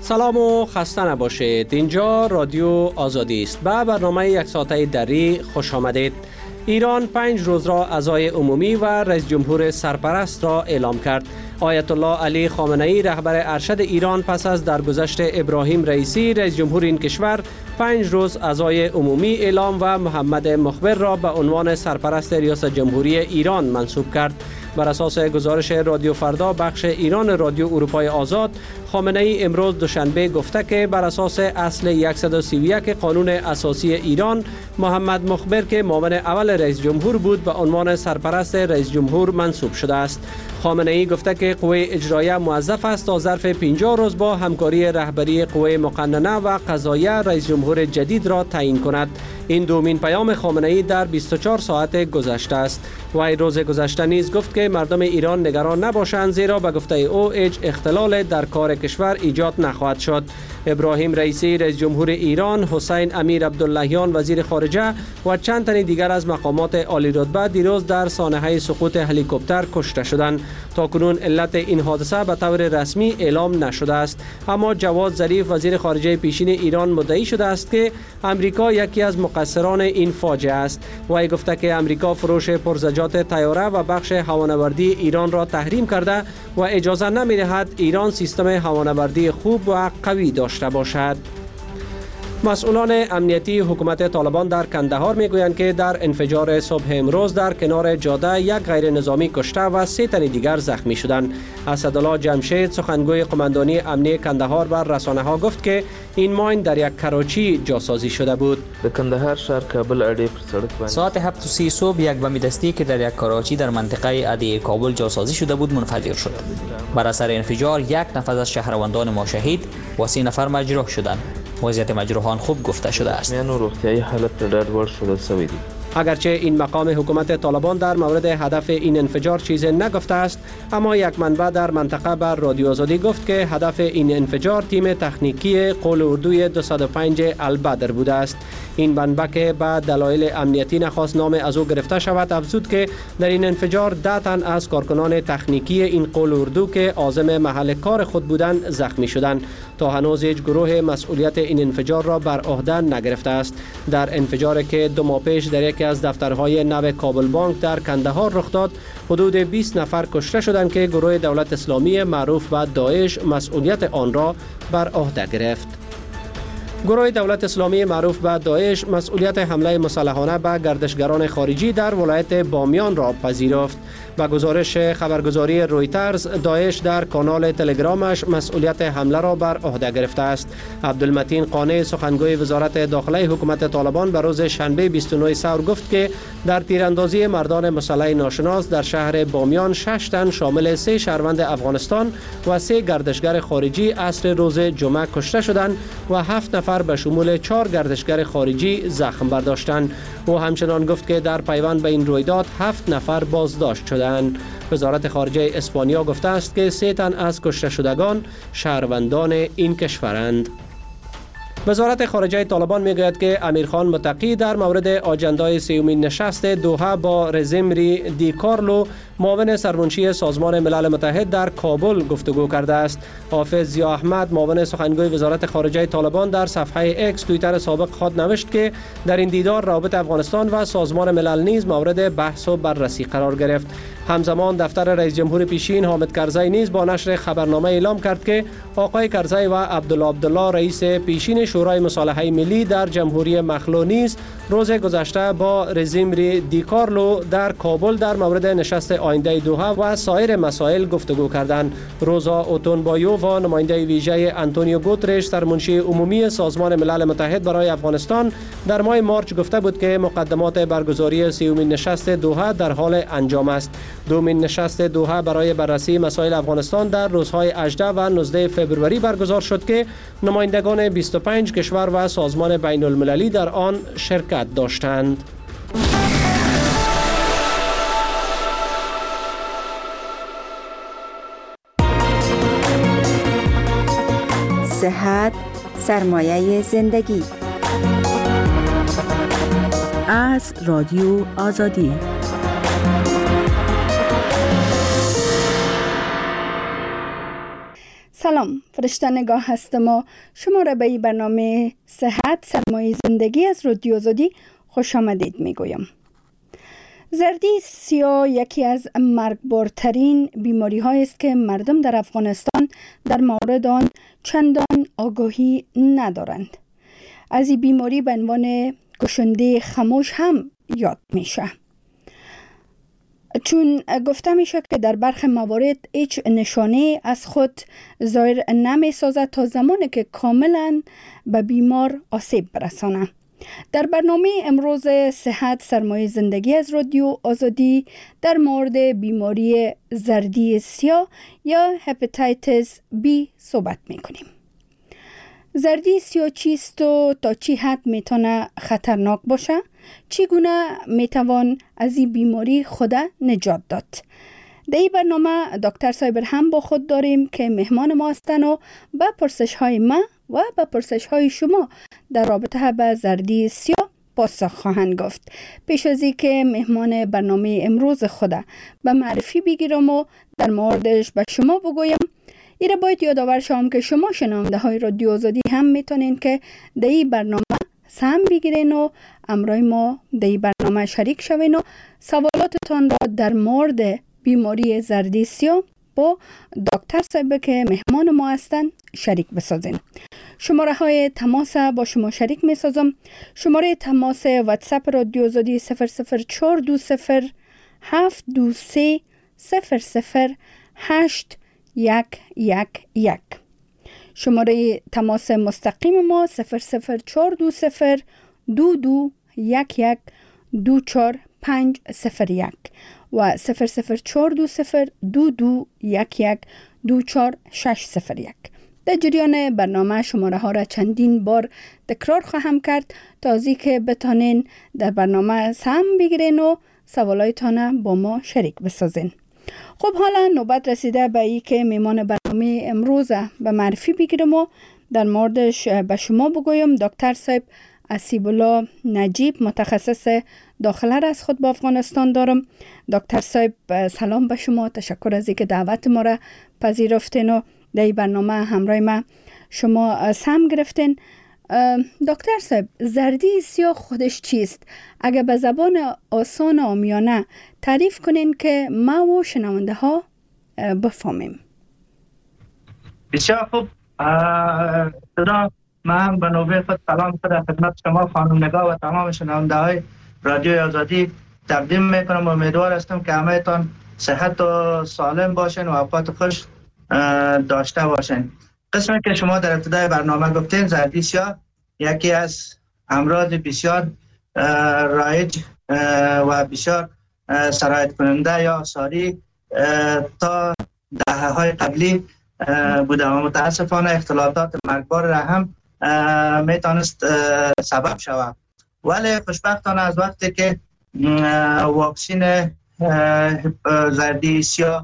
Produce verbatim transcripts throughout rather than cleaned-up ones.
سلام و خسته نباشید. اینجا رادیو آزادی است. به برنامه یک ساعته دری خوش آمدید. ایران پنج روز را عزای عمومی و رئیس جمهور سرپرست را اعلام کرد. آیت الله علی خامنه ای رهبر ارشد ایران پس از درگذشت ابراهیم رئیسی رئیس جمهور این کشور پنج روز عزای عمومی اعلام و محمد مخبر را به عنوان سرپرست ریاست جمهوری ایران منصوب کرد. بر اساس گزارش رادیو فردا بخش ایران رادیو اروپای آزاد، خامنه ای امروز دوشنبه گفته که بر اساس اصل صد و سی و یک قانون اساسی ایران محمد مخبر که معاون اول رئیس جمهور بود به عنوان سرپرست رئیس جمهور منصوب شده است. خامنه ای گفته که قوه اجرایه موظف است تا ظرف پنجاه روز با همکاری رهبری قوه مقننه و قضاییه رئیس جمهور جدید را تعیین کند. این دومین پیام خامنه ای در بیست و چهار ساعت گذشته است. وی روز گذشته نیز گفت که مردم ایران نگران نباشند، زیرا به گفته او هیچ اختلال در کار کشور ایجاد نخواهد شد. ابراهیم رئیسی رئیس جمهور ایران، حسین امیر عبداللهیان وزیر خارجه و چند تن دیگر از مقامات عالی رتبه دیروز در سانحه سقوط هلیکوپتر کشته شدند. تاکنون علت این حادثه به طور رسمی اعلام نشده است، اما جواد ظریف وزیر خارجه پیشین ایران مدعی شده است که امریکا یکی از مقصران این فاجعه است. وی گفته که امریکا فروش پرزجات طیاره و بخش هوانوردی ایران را تحریم کرده و اجازه نمی‌دهد ایران سیستم هوانوردی خوب و قوی داشته باشد. مسئولان امنیتی حکومت طالبان در کندهار میگویند که در انفجار صبح امروز در کنار جاده یک غیر نظامی کشته و سه تن دیگر زخمی شدند. اسدالله جمشید سخنگوی قماندانی امنیتی کندهار بر رسانه ها گفت که این ماین در یک کراچی جاسازی شده بود. در کندهار شهر کابل اډې پر سړک باندې ساعت هفت و سی صبح یک بم دستی که در یک کراچی در منطقه اډې کابل جاسازی شده بود منفجر شد. بر اثر انفجار یک نفر از شهروندان ما شهید و سه نفر مجروح شدند. وضعیت مجروحان خوب گفته شده است. میانو روغتیایی حالت ډېر ورډ شده شوی دی. اگرچه این مقام حکومت طالبان در مورد هدف این انفجار چیزی نگفته است، اما یک منبع در منطقه بر رادیو آزادی گفت که هدف این انفجار تیم تکنیکی قول اردوی دویست و پنج البدر بوده است. این منبع که به دلایل امنیتی نخواست نام از او گرفته شود افزود که در این انفجار ده تن از کارکنان تکنیکی این قول اردو که عازم محل کار خود بودند زخمی شدند. تا هنوز هیچ گروه مسئولیت این انفجار را بر عهده نگرفته است. در انفجاری که دو ماه پیش در یکی از دفترهای نو کابل بانک در کندهار رخ داد، حدود بیست نفر کشته شدند که گروه دولت اسلامی معروف به داعش مسئولیت آن را بر عهده گرفت. گروه دولت اسلامی معروف به داعش مسئولیت حمله مسلحانه به گردشگران خارجی در ولایت بامیان را پذیرفت. با گزارش خبرگزاری رویترز، داعش در کانال تلگرامش مسئولیت حمله را بر عهده گرفته است. عبدالمتین قانع سخنگوی وزارت داخله حکومت طالبان به روز شنبه بیست و نه ثور گفت که در تیراندازی مردان مسلح ناشناس در شهر بامیان شش تن شامل سه شهروند افغانستان و سه گردشگر خارجی عصر روز جمعه کشته شدند و هفت نفر به شمول چهار گردشگر خارجی زخم برداشتند. او همچنان گفت که در پیوند به این رویداد هفت نفر بازداشت شدند. وزارت خارجه اسپانیا گفته است که سه تن از کشته شدگان شهروندان این کشورند. وزارت خارجه طالبان میگوید که امیرخان متقی در مورد آجندای سیومین نشست دوحه با رزمری دی کارلو معاون سرمنشی سازمان ملل متحد در کابل گفتگو کرده است. حافظ ضیا احمد معاون سخنگوی وزارت خارجه طالبان در صفحه اکس توییتر سابق خود نوشت که در این دیدار روابط افغانستان و سازمان ملل نیز مورد بحث و بررسی قرار گرفت. همزمان دفتر رئیس جمهور پیشین حامد کرزی نیز با نشر خبرنامه اعلام کرد که آقای کرزی و عبدالله عبدالله رئیس پیشین شورای مصالحه ملی در جمهوری مخلوع نیز روز گذشته با رزمری دی کارلو در کابل در مورد نشست آینده دوحه و سایر مسائل گفتگو کردند. روزا اوتونبایو و نماینده ویژه آنتونیو گوترش سرمنشی عمومی سازمان ملل متحد برای افغانستان در ماه مارچ گفته بود که مقدمات برگزاری سیومین نشست دوحه در حال انجام است. دومین نشست دوحه برای بررسی مسائل افغانستان در روزهای هجده و نوزده فوریه برگزار شد که نمایندگان بیست و پنج کشور و سازمان بین المللی در آن شرکت داشتند. صحت سرمایه زندگی. از رادیو آزادی. سلام، فرشته نگاه هستم و شما را به این برنامه صحت سرمایه زندگی از رادیو آزادی خوش آمدید می گویم. زردی سیاه یکی از مرگبارترین بیماری هایی است که مردم در افغانستان در مورد آن چندان آگاهی ندارند. از این بیماری به عنوان کشنده خاموش هم یاد میشه، چون گفته میشه که در برخی موارد هیچ نشانه از خود ظاهر نمی سازد تا زمانی که کاملا به بیمار آسیب برسانه. در برنامه امروز صحت سرمایه زندگی از رادیو آزادی در مورد بیماری زردی سیاه یا هپاتیتس بی صحبت میکنیم. زردی سیاه چیست و تا چی حد میتونه خطرناک باشه؟ چگونه میتوان از این بیماری خود نجات داد؟ در این برنامه دکتر صابر هم با خود داریم که مهمان ما هستند و به پرسش های ما و به پرسش های شما در رابطه با زردی سیاه پاسخ خواهند گفت. پیش از این که مهمان برنامه امروز خود به معرفی بگیرم و در موردش به شما بگویم، ایره باید یادآور شوم که شما شنونده های رادیو آزادی هم میتونین که در این برنامه سهم بگیرین و همراه ما در این برنامه شریک شوین و سوالاتتان را در مورد بیماری زردی سیاه با دکتر صاحب که مهمان ما هستند شریک بسازین. شماره های تماس با شما شریک می سازم. شماره تماس واتساپ رادیو آزادی صفر صفر چهار دو صفر هفت دو سه صفر صفر هشت یک یک یک. شماره تماس مستقیم ما صفر صفر چهار دو صفر دو دو یک یک دو چهار پنج صفر یک و صفر صفر چهار دو صفر دو دو یک یک دو چهار شش صفر یک. در جریان برنامه شماره ها را چندین بار تکرار خواهم کرد تا از که بتانین در برنامه سهم بگیرین و سوالایتان با ما شریک بسازین. خب حالا نوبت رسیده به ای که میمان برنامه امروز به معرفی بگیرم و در موردش به شما بگویم. دکتر صاحب اسیب الله نجیب متخصص داخله از خود با افغانستان دارم. دکتر صاحب سلام به شما، تشکر از اینکه دعوت ما را پذیرفتین و در این برنامه همراه ما شما سهم گرفتین. دکتر صاحب، زردی سیاه خودش چیست؟ اگر به زبان آسان و عامیانه تعریف کنین که ما و شنونده ها بفهمیم. بسیار خوب. صدا من به نوبه خود سلام خود خدمت شما خانم نگاه و تمام شنونده های رادیو آزادی تقدیم میکنم و امیدوار هستم که همه تان صحت و سالم باشین و اوقات خوش داشته باشین. قسمی که شما در ابتدای برنامه گفتین، زردی سیاه یکی از امراض بسیار رایج و بسیار سرایت کننده یا آثاری تا دهه های قبلی بوده و متاسفانه اختلالات مرگبار را هم میتونست سبب شود. ولی خوشبختانه از وقتی که واکسین زردی سیاه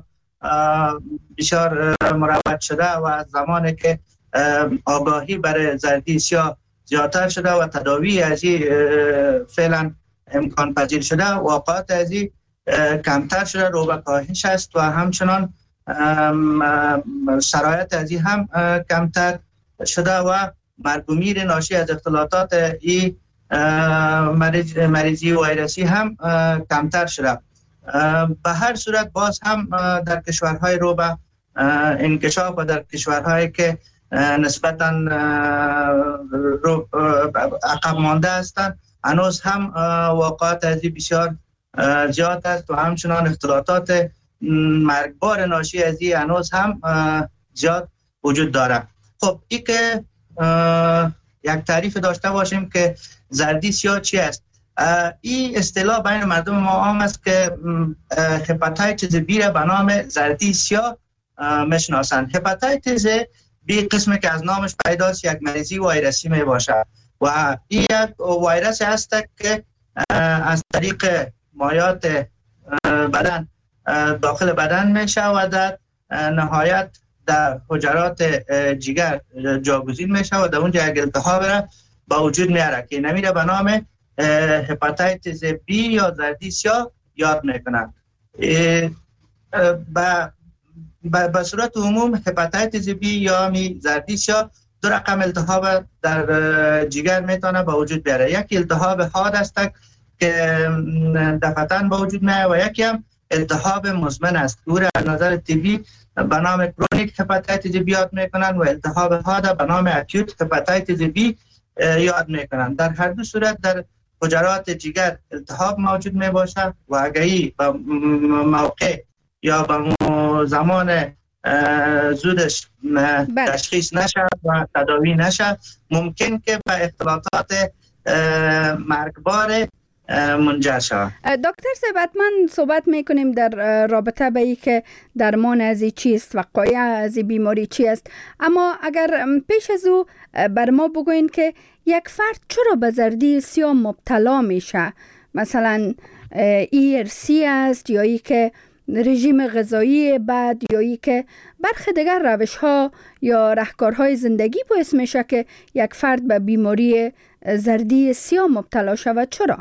بسیار مروج شده و از زمانی که آگاهی برای زردی سیاه زیادتر شده و تداوی از این فعلا امکان پذیر شده، واقعات از این کمتر شده، رو به کاهش است و همچنان سرایت از این هم کمتر شده و مرگ و میر ناشی از اختلالات این مریض مریضی ویروسی هم کمتر شده. به هر صورت باز هم در کشورهای رو به انکشاف و در کشورهایی که نسبتاً عقب مانده هستند هنوز هم واقعات از این بسیار زیاد است و همچنان اختلالات مرگبار ناشی از این هنوز هم زیاد وجود داره. خب این که یک تعریف داشته باشیم که زردی سیاه چی است. این اصطلاح بین مردم ما عام است که هپاتیتس بی را به نام زردی سیاه میشناسند. هپاتیتس بی قسمی که از نامش پیداست یک مریضی ویروسی می باشد و این یک ویروس است که از طریق مایات بدن داخل بدن می شود، نهایت در حجرات جگر جاگزین می شود، در اونجا یک التهاب را با وجود میاره که نمیره به نام هپاتیتس بی یا زردی سیاه یاد میکنند. با به صورت عموم هپاتیتس بی یا می زردی سیاه دو رقم التهاب در جگر میتونه به وجود بیاره. یک التهاب حاد است که دفعتاً به وجود میاد و یکی هم التهاب مزمن است. او را از نظر طبی به نام کرونیک هپاتیتس بی یاد میکنن و التهاب حاد به نام اکیوت هپاتیتس بی یاد میکنن. در هر دو صورت در حجرات جگر التهاب موجود می باشه و اگری به موقع یا به زمان زودش تشخیص نشه و تداوی نشه ممکن که به اختلالات مرگبار منجر شود. دکتر صاحب حتما صحبت میکنیم در رابطه به ای که درمان از این چیست، وقایع از این بیماری چی است، اما اگر پیش از او بر ما بگوین که یک فرد چرا به زردی سیاه مبتلا میشه؟ مثلا ای ارسی است یا ای که رژیم غذایی بد یا ای که برخی دیگر روش ها یا رهکارهای زندگی باعث میشه که یک فرد به بیماری زردی سیاه مبتلا شود؟ چرا؟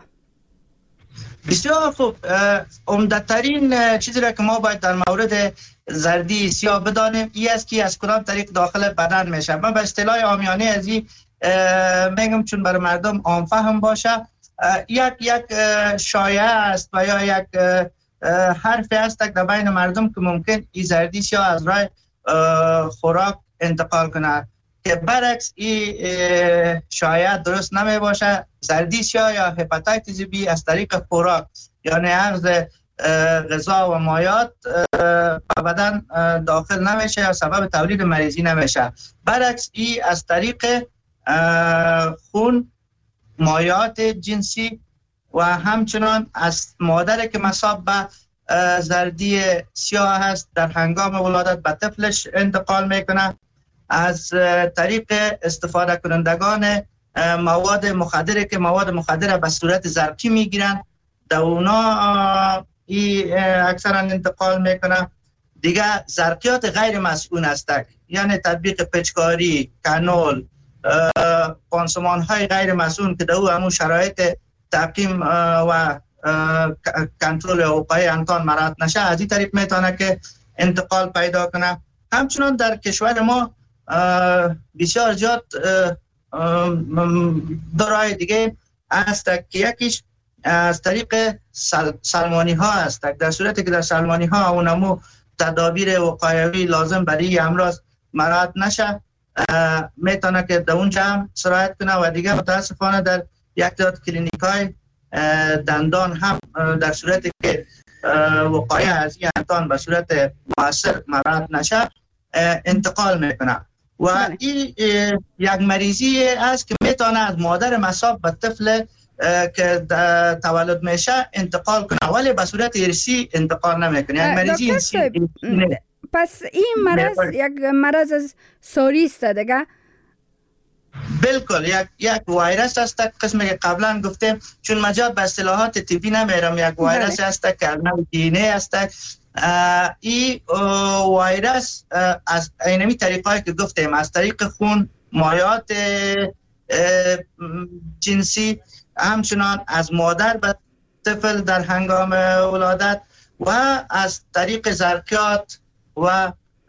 بسیار خوب. عمده‌ترین چیزی را که ما باید در مورد زردی سیاه بدانیم این است که از کدام طریق داخل بدن میشه. من به اصطلاح عامیانه از این میگم چون برای مردم عام فهم باشه، یک یک شایعه است و یا یک حرفی است در بین مردم که ممکن این زردی سیاه از راه خوراک انتقال کنه که برعکس این شایعه درست نمی باشه. زردی سیاه یا هپاتیتس بی از طریق خوراک یعنی اخذ غذا و مایعات به بدن داخل نمیشه یا سبب تولید مریضی نمیشه. برعکس این از طریق خون، مایعات جنسی و همچنان از مادر که مصاب به زردی سیاه هست در هنگام ولادت به طفلش انتقال میکنه. از طریق استفاده کنندگان مواد مخدره که مواد مخدره به صورت زرقی میگیرن در اونا ای اکثرا انتقال میکنه. دیگه زرقیات غیر مسئول هستند، یعنی تطبیق پچکاری، کانول، پانسمان های غیر مسئول که در او همون شرایط تعقیم و کنترل وقایع انتان مراعات نشه از این طریق میتونه که انتقال پیدا کنه. همچنان در کشور ما بسیار زیاد دو راه دیگه است که یکیش از طریق سل سلمانی ها است. در صورتی که در سلمانی ها اونمو تدابیر وقایوی لازم برای امراض مراعات نشه میتونه که در اونجا هم سرایت کنه و دیگه متاسفانه در یک تعداد کلینیک های دندان هم در صورتی که وقایع از این انتان به صورت مؤثر مراعات نشه انتقال میکنه و این یک مریضی است که میتونه از مادر مصاب به طفل که تولد میشه انتقال کنه ولی به صورت ارثی انتقال نمیکنه. یک مریضی ارثی. پس این مرض یک مرض از ساری است دیگه؟ بالکل یک یک ویروس است قسمی که قبلا گفتیم چون مجال به اصطلاحات طبی نمیرم. یک ویروس است که نوع دی ان ای است. این ویروس از اینمی طریقایی که گفتیم از طریق خون، مایعات جنسی، همچنان از مادر به طفل در هنگام ولادت و از طریق زرقیات و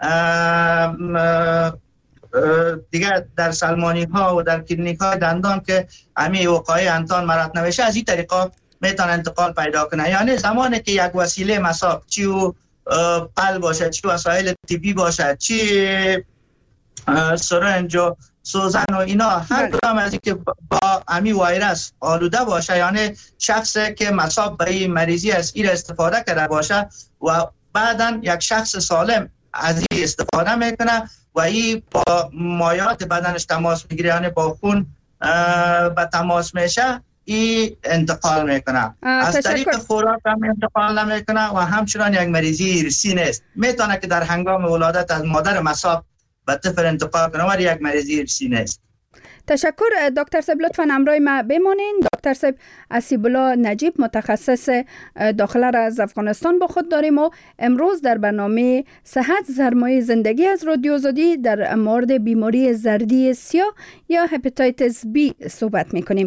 دیگر در سلمانی ها و در کلینیک های دندان که همین وقایع انتان مراعات نمیشه از این طریقا میتونه انتقال پیدا کنه. یعنی زمانی که یک وسیله مصاب چی و پل باشه، چی وسایل طبی باشه، چی سرنج و سوزن و اینا هر کدام از این که با همین ویروس آلوده باشه یعنی شخصی که مصاب به این مریضی از این استفاده کرده باشه و بعدا یک شخص سالم از این استفاده میکنه و این با مایعات بدنش تماس میگیره یعنی با خون به تماس میشه این انتقال میکنه. از طریق خوراک هم انتقال نمیکنه و همچنان یک مریضی ارثی نیست. میتونه که در هنگام ولادت از مادر مصاب به طفل انتقال کنه ولی یک مریضی ارثی نیست. تشکر دکتر صاحب، لطفاً همراه ما بمانین. دکتر صاحب اسیب الله نجیب متخصص داخله را از افغانستان با خود داریم و امروز در برنامه صحت سرمایه زندگی از رادیو آزادی در مورد بیماری زردی سیاه یا هپاتیتس بی صحبت میکنیم.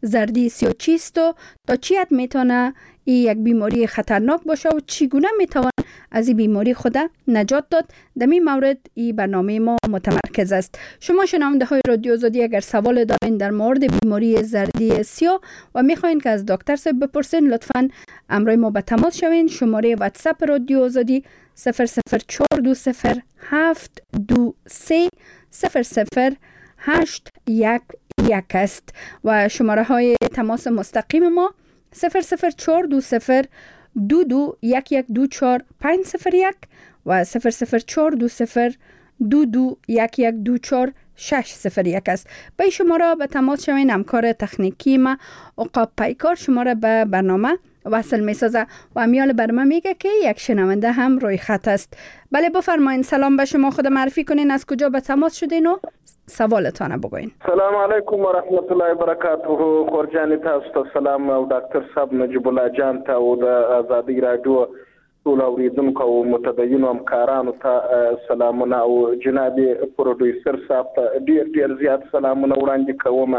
زردی سیاه چیست و تا چی حد میتونه این یک بیماری خطرناک باشه و چگونه میتوان از این بیماری خود نجات داد. در این مورد این برنامه ما متمرکز است. شما شنونده های رادیو آزادی اگر سوال دارین در مورد بیماری زردی سیاه و میخواین که از دکتر صاحب بپرسین، لطفاً امروز ما به تماس شوین. شماره واتساپ رادیو آزادی صفر صفر چهار دو صفر هفت دو سه صفر صفر هشت یک یک است و شماره های تماس مستقیم ما صفر صفر چهار دو صفر دو دو یک یک دو چهار پنج صفر یک و صفر صفر چهار دو صفر دو دو یک یک دو چهار شش صفر یک است. به شماره به تماس شوین. همکار تکنیکی ما عقاب پیکار شماره به برنامه وصل می سازه و امیال برنامه میگه که یک شنونده هم روی خط است. بله بفرمایین. سلام به شما، خود معرفی کنین، از کجا به تماس شدین و سوالتان بگوین. سلام علیکم و رحمت الله و برکاته. خورجانی تاسو ته سلام او ډاکټر صاحب نجیب الله جان ته او د آزادی رادیو ټول اوریدونکو او متدینو همکارانو ته سلامونه او جناب پروډوسر صاحب ته ډیر ډیر زیات سلامونه وړاندې کوم.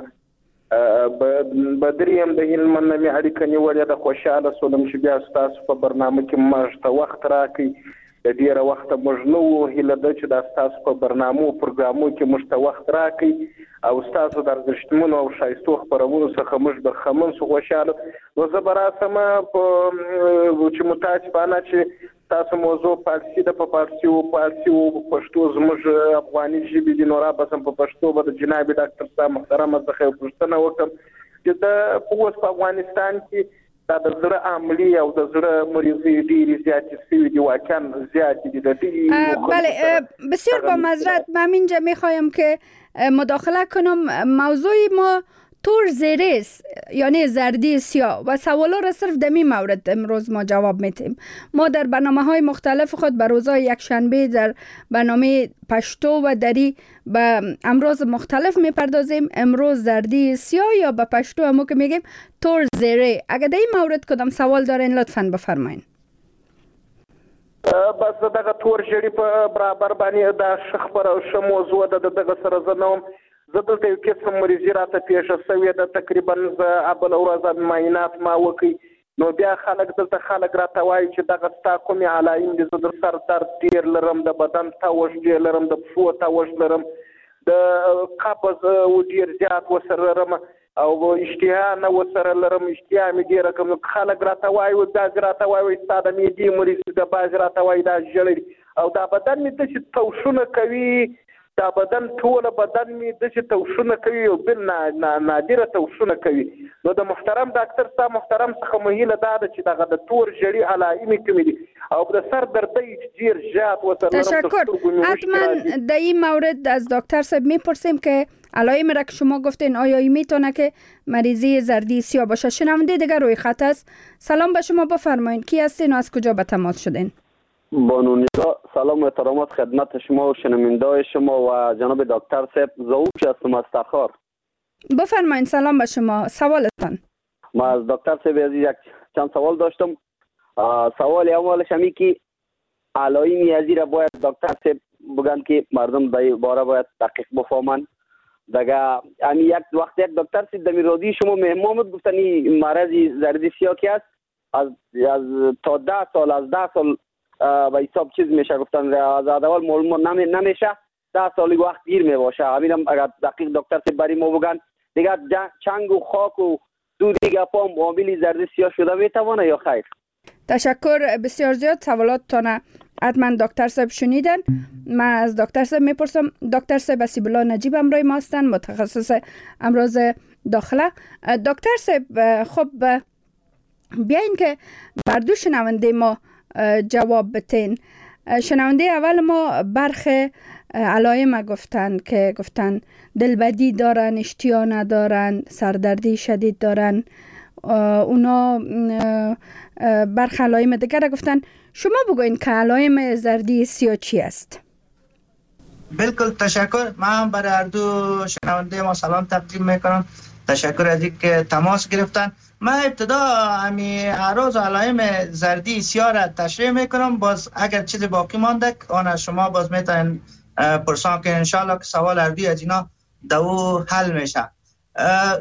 بدریم د هلمند نه مې اړیکه نیولې ده. خوشحاله شولم چې بیا ستاسو په برنامه کې موږ ته وخت راکړئ. د ډېره وخته موږ نه وو هیله ده چې دا ستاسو په برنامو او پروګرامو کې موږ ته وخت راکړئ او ستاسو د ارزښتمنو او ښایستو خپرونو څخه موږ برخمن شو. خوشحاله نو زه به راسم چې متاسفانه چې تاسو موضوع فارسي ده، په فارسي او فارسي او پښتو زموږ افغاني ژبې دي. نو را بسم په پښتو به د جناب ډاکټر صاحب محترمه څخه یو پوښتنه وکړم چې د اوس په افغانستان کې دا د زړه عملي او د زړه مریضۍ ډېرې زیاتې شوي دي، واقعا زیاتې دي. د ډېرې بله بسیار با معذرت من اینجا میخوایم که مداخله کنم. موضوع ما تور زیرس یعنی زردی سیاه و سوالا را صرف دمی مورد امروز ما جواب میتیم. ما در برنامه های مختلف خود به روزهای یک شنبه در برنامه پشتو و دری به امروز مختلف میپردازیم. امروز زردی سیاه یا به پشتو همو که میگیم تور زیره. اگر در این مورد کدام سوال دارین لطفاً بفرمایین. بس دغه تور ژړي په برابر باندې دا خبره ښه موضوع ده. دغه سره زه نه وم. زه دلته یو قسم مریضي راته پیښه شوې ده. تقریبا زه بله ورځ معاینات ما وکړئ نو بیا خلک دلته خلک راته وایي چې دغه ستا کومې علایم دي. زه د سر درد ډېر لرم، د بدن توش ډېر لرم، د پښو توش لرم، د قبض ډېر زیات ورسره لرم او اشتها نه ورسره لرم. اشتها مې ډېره کم. خلک راته وایي بعضې راته وایي ستا د معدې مریض ده، بعضې راته وایي دا ژړی او دا بدن مې داسې توشونه کوي. دا بدن ټوله بدن مې داسې توشونه کوي او بل نادره توشونه کوي. نو د محترم ډاکټر صاحب محترم څخه مو هیله دا ده چې دغه د تور ژړي علایمې کومې دي او د سر دردی ډېر زیات ورسره لرم. تشکر. حتما در این مورد از دکتر صاحب میپرسیم که علائم را که شما گفتین آیا این میتونه که مریضی زردی سیاه باشه. شنونده دیگر روی خط است. سلام به شما، بفرمایید کی هستین و از کجا به تماس شدین؟ بانونیدا سلام و احترامات خدمت شما و شنونده شما و جناب دکتر صاحب. زوج هستم از تخار. بفرمایید. سلام به شما، سوالتان. ما از دکتر صاحب عزیز یک چند سوال داشتم. سوال اولش همی که علائم ازی را باید دکتر صاحب بگن که مردم در باره باید دقیق بفهمن. دیگه همی یک وقت یک دکتر صاحب در رادیو شما مهمومت گفتن این مرض زردی سیاه کی است از از تا ده سال از ده سال به حساب چیز میشه گفتن از اول معلوم نمیشه. ده سالی وقت گیر می باشه. همینم اگر دقیق دکتر صاحب برای ما بگن دیگه چنگ و خاک و دو دیگه پام عامل زردی سیاه شده میتوانه یا خیر؟ تشکر بسیار زیاد. سوالاتتان حتما دکتر صاحب شنیدن. من از دکتر صاحب میپرسم. دکتر صاحب اسیب الله نجیب امروی ما هستن، متخصص امراض داخله. دکتر صاحب خب بیاین که بر دو شنونده ما جواب بتین. شنونده اول ما برخ علائم گفتن که گفتن دلبدی دارن، اشتها ندارن، سردردی شدید دارن. اونا برخ علائم دیگر گفتن. شما بگوین که علائم زردی سیاه چی است؟ بالکل تشکر. من برای هر دو شنونده ما سلام تقدیم میکنم. تشکر از اینکه تماس گرفتن. من ابتدا امی اعراض و علائم زردی سیاه را تشریح میکنم. باز اگر چیز باقی مانده آن از شما باز میتونین پرسان که انشالله که سوال اردی از اینا دو حل میشه.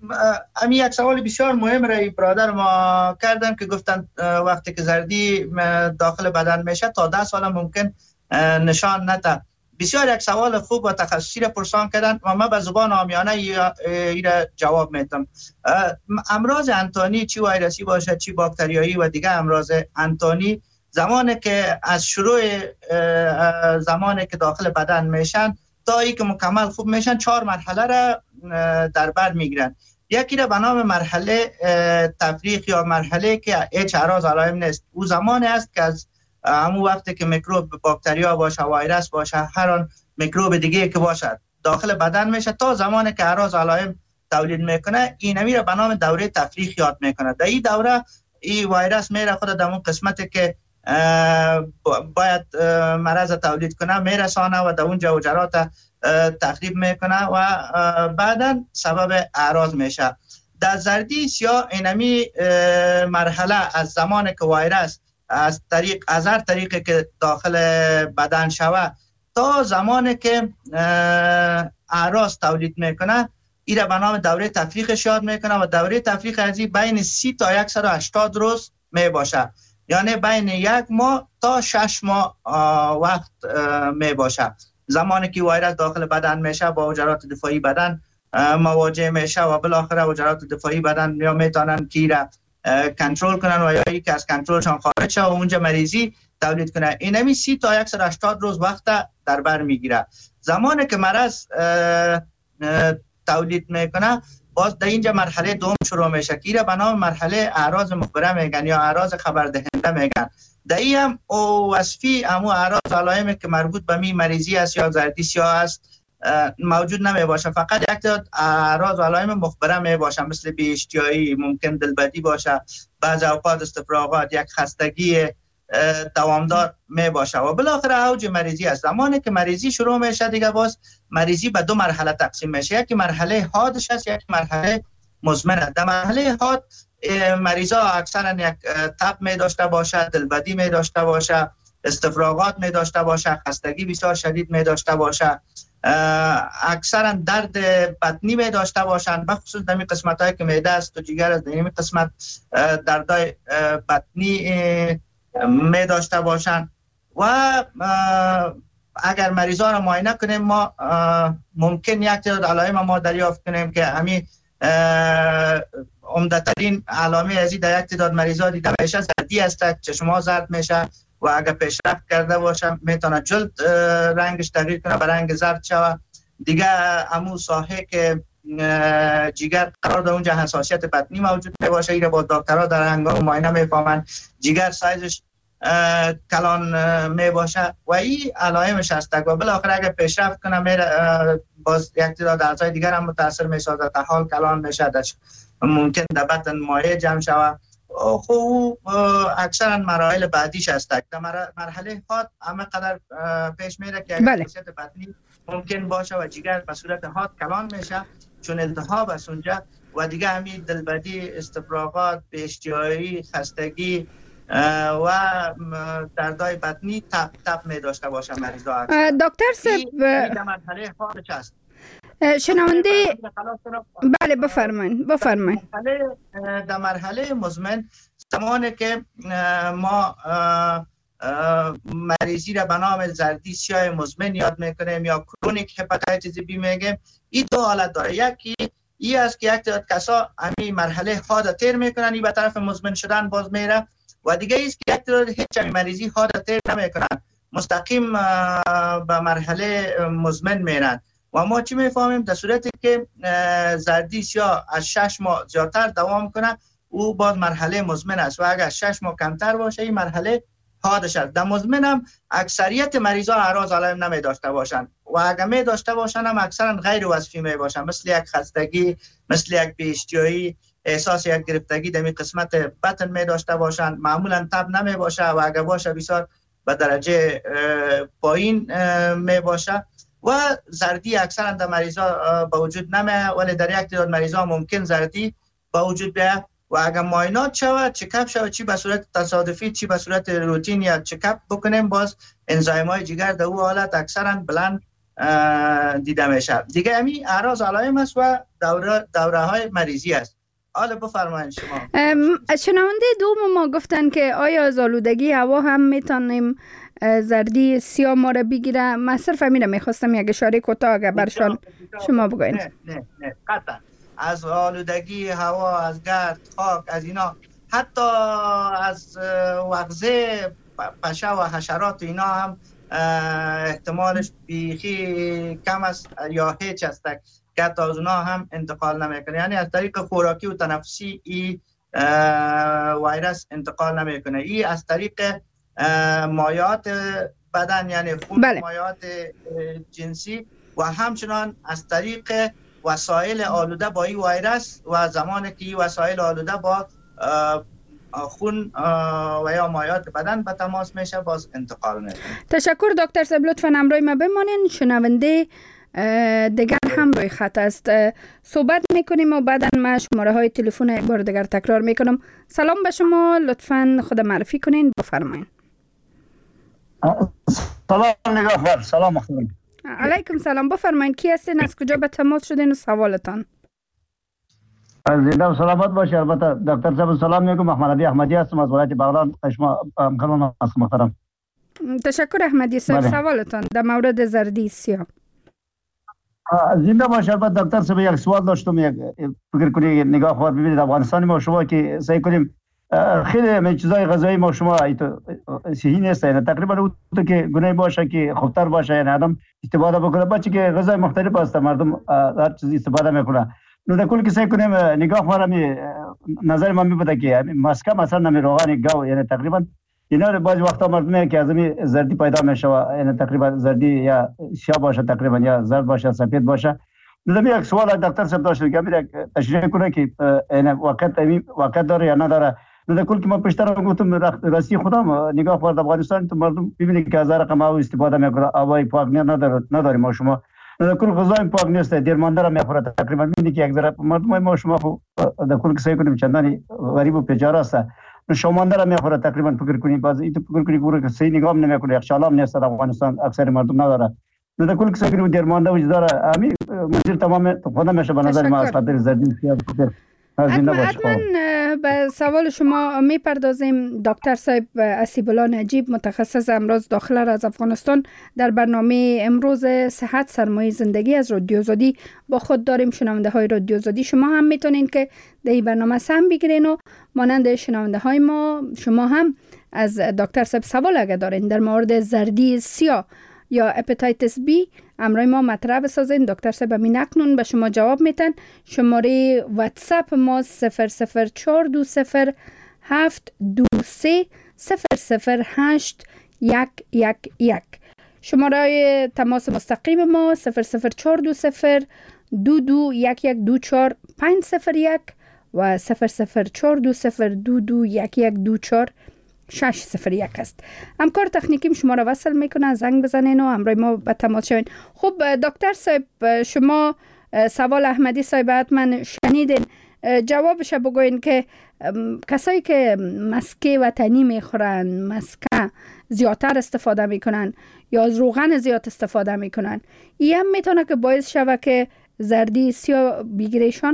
امی یک سوال بسیار مهم را برادر ما کردن که گفتن وقتی که زردی داخل بدن میشه تا ده سال ممکن نشان نده. بسیار یک سوال خوب و تخصصی را پرسان کردن و من به زبان عامیانه ای را جواب میدم. امراض انتانی چی ویروسی باشه چی باکتریایی و دیگه امراض انتانی زمانی که از شروع زمانی که داخل بدن میشن تا ای که مکمل خوب میشن چهار مرحله را در بر میگیرن. یکی را به نام مرحله تفریق یا مرحله که هیچ اعراض علائم نیست. او زمانی است که از همون وقتی که میکروب باکتریا باشه ویروس باشه هر آن میکروب دیگه که باشه داخل بدن میشه تا زمانی که اعراض علائم تولید میکنه اینمی را به نام دوره تفریق یاد میکنه. در این دوره این ویروس میره خود در اون قسمتی که باید مرض تولید کنه میرسانه و در اون جوجرات تخریب میکنه و بعدا سبب اعراض میشه. در زردی سیاه اینمی مرحله از زمانی که ویروس از طریق از هر طریقی که داخل بدن شوه تا زمانی که اعراض تولید میکنه این را به نام دوره تفریقش یاد میکنه و دوره تفریق ازی بین سی تا صد و هشتاد روز می باشه، یعنی بین یک ماه تا شش ماه وقت می باشه. زمانی که ویروس داخل بدن میشه با حجرات دفاعی بدن مواجه میشه و بالاخره حجرات دفاعی بدن یا میتونن کی را کنترل کنن و یا ای که از کنترلشان خارج شه و اونجا مریضی تولید کنه. اینمی سی تا صد و هشتاد روز وقت در بر میگیره. زمانی که مرض تولید میکنه باز در اینجا مرحله دوم شروع میشه که را به نام مرحله اعراض مخبره میگن یا اعراض خبر دهنده میگن. در این هم او وصفی امو اعراض علائمی که مربوط به می مریضی است یا زردی سیاه است موجود نمی باشه، فقط یک تعداد اعراض علائم مخبره می باشه مثل بی اشتیایی، ممکن دلبدی باشه، بعضی اوقات استفراغات، یک خستگی دوامدار می باشه و بالاخره اوج مریضی است. زمانی که مریضی شروع میشه دیگه باز مریضی به دو مرحله تقسیم میشه، یکی مرحله حادش است یک مرحله مزمن است. در مرحله حاد مریضا اکثرا یک تب می داشته باشه، دلبدی می داشته باشه، استفراغات می داشته باشه، خستگی بسیار شدید می داشته باشه، اکثرا درد بطنی می داشته باشند، بخصوص در این قسمت هایی که معده است و جگر است در این قسمت دردای بطنی می داشته باشند. و اگر مریضا را معاینه کنیم ما ممکن یک تعداد علائم ما دریافت کنیم که همین عمده‌ترین علائم ازی در یک تعداد مریضا دیده میشه زردی است، چشم‌ها زرد میشه و اگر پیشرفت کرده باشه میتونه جلد رنگش تغییر کنه به رنگ زرد شوه. دیگه همون ساحه که جگر قرار در اونجا حساسیت بطنی موجود باشه این با دکترها در هنگام معاینه میفهمن جگر سایزش کلان می باشه و این علائمش هست. و بالاخره اگر پیشرفت کنه میره باز یک تعداد اعضای دیگر هم متاثر میسازه، حال کلان میشه، ممکن در بطن مایع جمع شوه. خب اکثرا مراحل بعدیش هست. در مرحله حاد همه قدر پیش میره که حساسیت بطنی ممکن باشه و جگر به صورت حاد کلان میشه چون التهاب است اونجا و دیگه همین دلبدی، استفراغات، اشتیایی، خستگی و دردای بطنی تب تب می داشته باشه مریضا. دکتر صاحب در مرحله حادش است. شنونده بله بفرمایید بفرمایید. در مرحله مزمن زمانی که ما مریضی را به نام زردی سیاه مزمن یاد میکنیم یا کرونیک هپاتیتیس بی میگیم، این دو حالت داره. یکی این است که یک تعداد کسا همین مرحله حاد تیر میکنن این به طرف مزمن شدن باز میره و دیگه ایست که یک تعداد هیچ مریضی حاد تیر نمیکنن مستقیم به مرحله مزمن میرن. و ما چی میفهمیم؟ در صورتی که زردی سیاه از شش ماه زیادتر دوام کنه او باز مرحله مزمن است و اگر شش ماه کمتر باشه این مرحله حادش است. در مزمن هم اکثریت مریضا اعراض علائم نمی داشته باشند و اگر می داشته باشند هم اکثرا غیر وصفی می باشند، مثل یک خستگی، مثل یک بی اشتیایی، احساس یک گرفتگی در قسمت بطن می داشته باشند. معمولا تب نمی باشه و اگر باشه بسیار به درجه پایین می باشه و زردی اکثرا در مریضا با وجود نمیه، ولی در یک تعداد مریضا ممکن زردی با وجود بیاید و اگر معاینات شود چکاپ شود چی به صورت تصادفی چی به صورت روتین یا چکاپ بکنیم باز انزایم‌های جگر در اون حالت اکثرا بلند دیده میشه. دیگه همین اعراض علائم است و دوره دوره های مریضی است. حالا بفرمایید شما. شنونده دوم ما گفتن که آیا از آلودگی هوا هم میتونیم زردی سیاه ما را بگیره؟ من صرف همین میخواستم یک اشاره کوتاه اگر برشان شما بگوین. نه نه نه قطعا از آلودگی هوا، از گرد، خاک، از اینا، حتی از وغزه پشه و حشرات اینا هم احتمالش بیخی کم است یا هیچ است که حتی از اونا هم انتقال نمیکنه. یعنی از طریق خوراکی و تنفسی این ویروس انتقال نمیکنه. این از طریق مایعات بدن یعنی خون، بله. مایعات جنسی و همچنان از طریق وسایل آلوده با این ویروس و زمانی که این وسایل آلوده با خون و یا مایعات بدن به تماس میشه باز انتقال میشه. تشکر دکتر صاحب، لطفاً همراه ما بمانین. شنونده دیگر هم روی خط است، صحبت میکنیم و بعدا ما شماره های تلفن یک بار دیگر تکرار میکنم. سلام به شما، لطفاً خود معرفی کنین، بفرمایید. سلام نگاهبر. سلام مخدوم. علیکم سلام، بفرمایید کی هستین، از کجا به تماس شدین و سوالتان؟ زنده و سلامت باشی. البته دکتر صاحب سلام میگم، محمد علی احمدی هستم از ولایت بغلان. شما همکاران هستم محترم. تشکر احمدی صاحب. سوالتان در مورد زردی سیاه. زنده باشی. البته دکتر صاحب یک سوال داشتم، یک فکر کنید نگاه خود ببینید افغانستان ما شما که سعی کنیم خیلی من چیزای غذایی ما شما صحیح نیست، یعنی تقریبا اون تو که گونه باشه که خوبتر باشه، یعنی آدم استفاده بکنه. بچه که غذای مختلف هست مردم هر چیزی استفاده میکنه. نو در کل که سعی کنیم نگاه ما می نظر من میبوده که مسکه مثلا نمی روغن گاو، یعنی تقریبا اینا بعضی وقتا مردم که از می زردی پیدا میشه، یعنی تقریبا زردی یا سیاه باشه تقریبا یا زرد باشه سفید باشه. نو یک سوال دکتر صاحب داشت که میره تشریح کنه که یعنی وقت وقت داره یا نداره. در کل که ما پیشتر گفتم راستی خودم نگاه فرد افغانستان تو مردم ببینید که از رقم آب استفاده میکنه، آبای پاک نداره نداره ما شما. در کل غذای پاک نیست، دیر مانده را میخوره تقریبا. میبینید که یک ذره مردم ما شما در کل که سعی کنیم چندانی غریب و بیچاره است، شما مانده را میخوره تقریبا. فکر کنید باز این فکر کنید گوره که صحیح نگاه نمیکنه، یک شالام نیست در افغانستان اکثر مردم نداره. در کل که سعی کنیم دیر مانده وجود داره. همین مزیر تمام خدا میشه به نظر ما از خاطر زردی سیاه. حتما حتما به سوال شما میپردازیم. دکتر صاحب اسیب الله نجیب، متخصص امراض داخله از افغانستان، در برنامه امروز صحت سرمایه زندگی از رادیو آزادی با خود داریم. شنونده های رادیو آزادی شما هم میتونین که در این برنامه سهم بگیرین و مانند شنونده های ما شما هم از دکتر صاحب سوال اگه دارین در مورد زردی سیاه یا هپاتیتس بی امروز ما مطرح بسازین. دکتر صاحب همین اکنون به شما جواب میتن. شماره واتساپ ما صفر صفر چهار دو صفر هفت دو سه صفر صفر هشت یک یک یک. شماره تماس مستقیم ما صفر صفر چهار دو صفر دو دو یک یک دو چهار پنج صفر یک و صفر صفر چهار دو صفر دو دو یک یک دو چهار شش صفر یک است. همکار تکنیکیم شما را وصل میکنه، زنگ بزنین و همراه ما به تماس شوین. خب دکتر صاحب شما سوال احمدی صاحب حتما شنیدین، جوابش بگوین که کسایی که مسکه وطنی میخورن، مسکه زیادتر استفاده میکنن یا از روغن زیاد استفاده میکنن، این هم میتونه که باعث شوه که زردی سیاه بگیریشان؟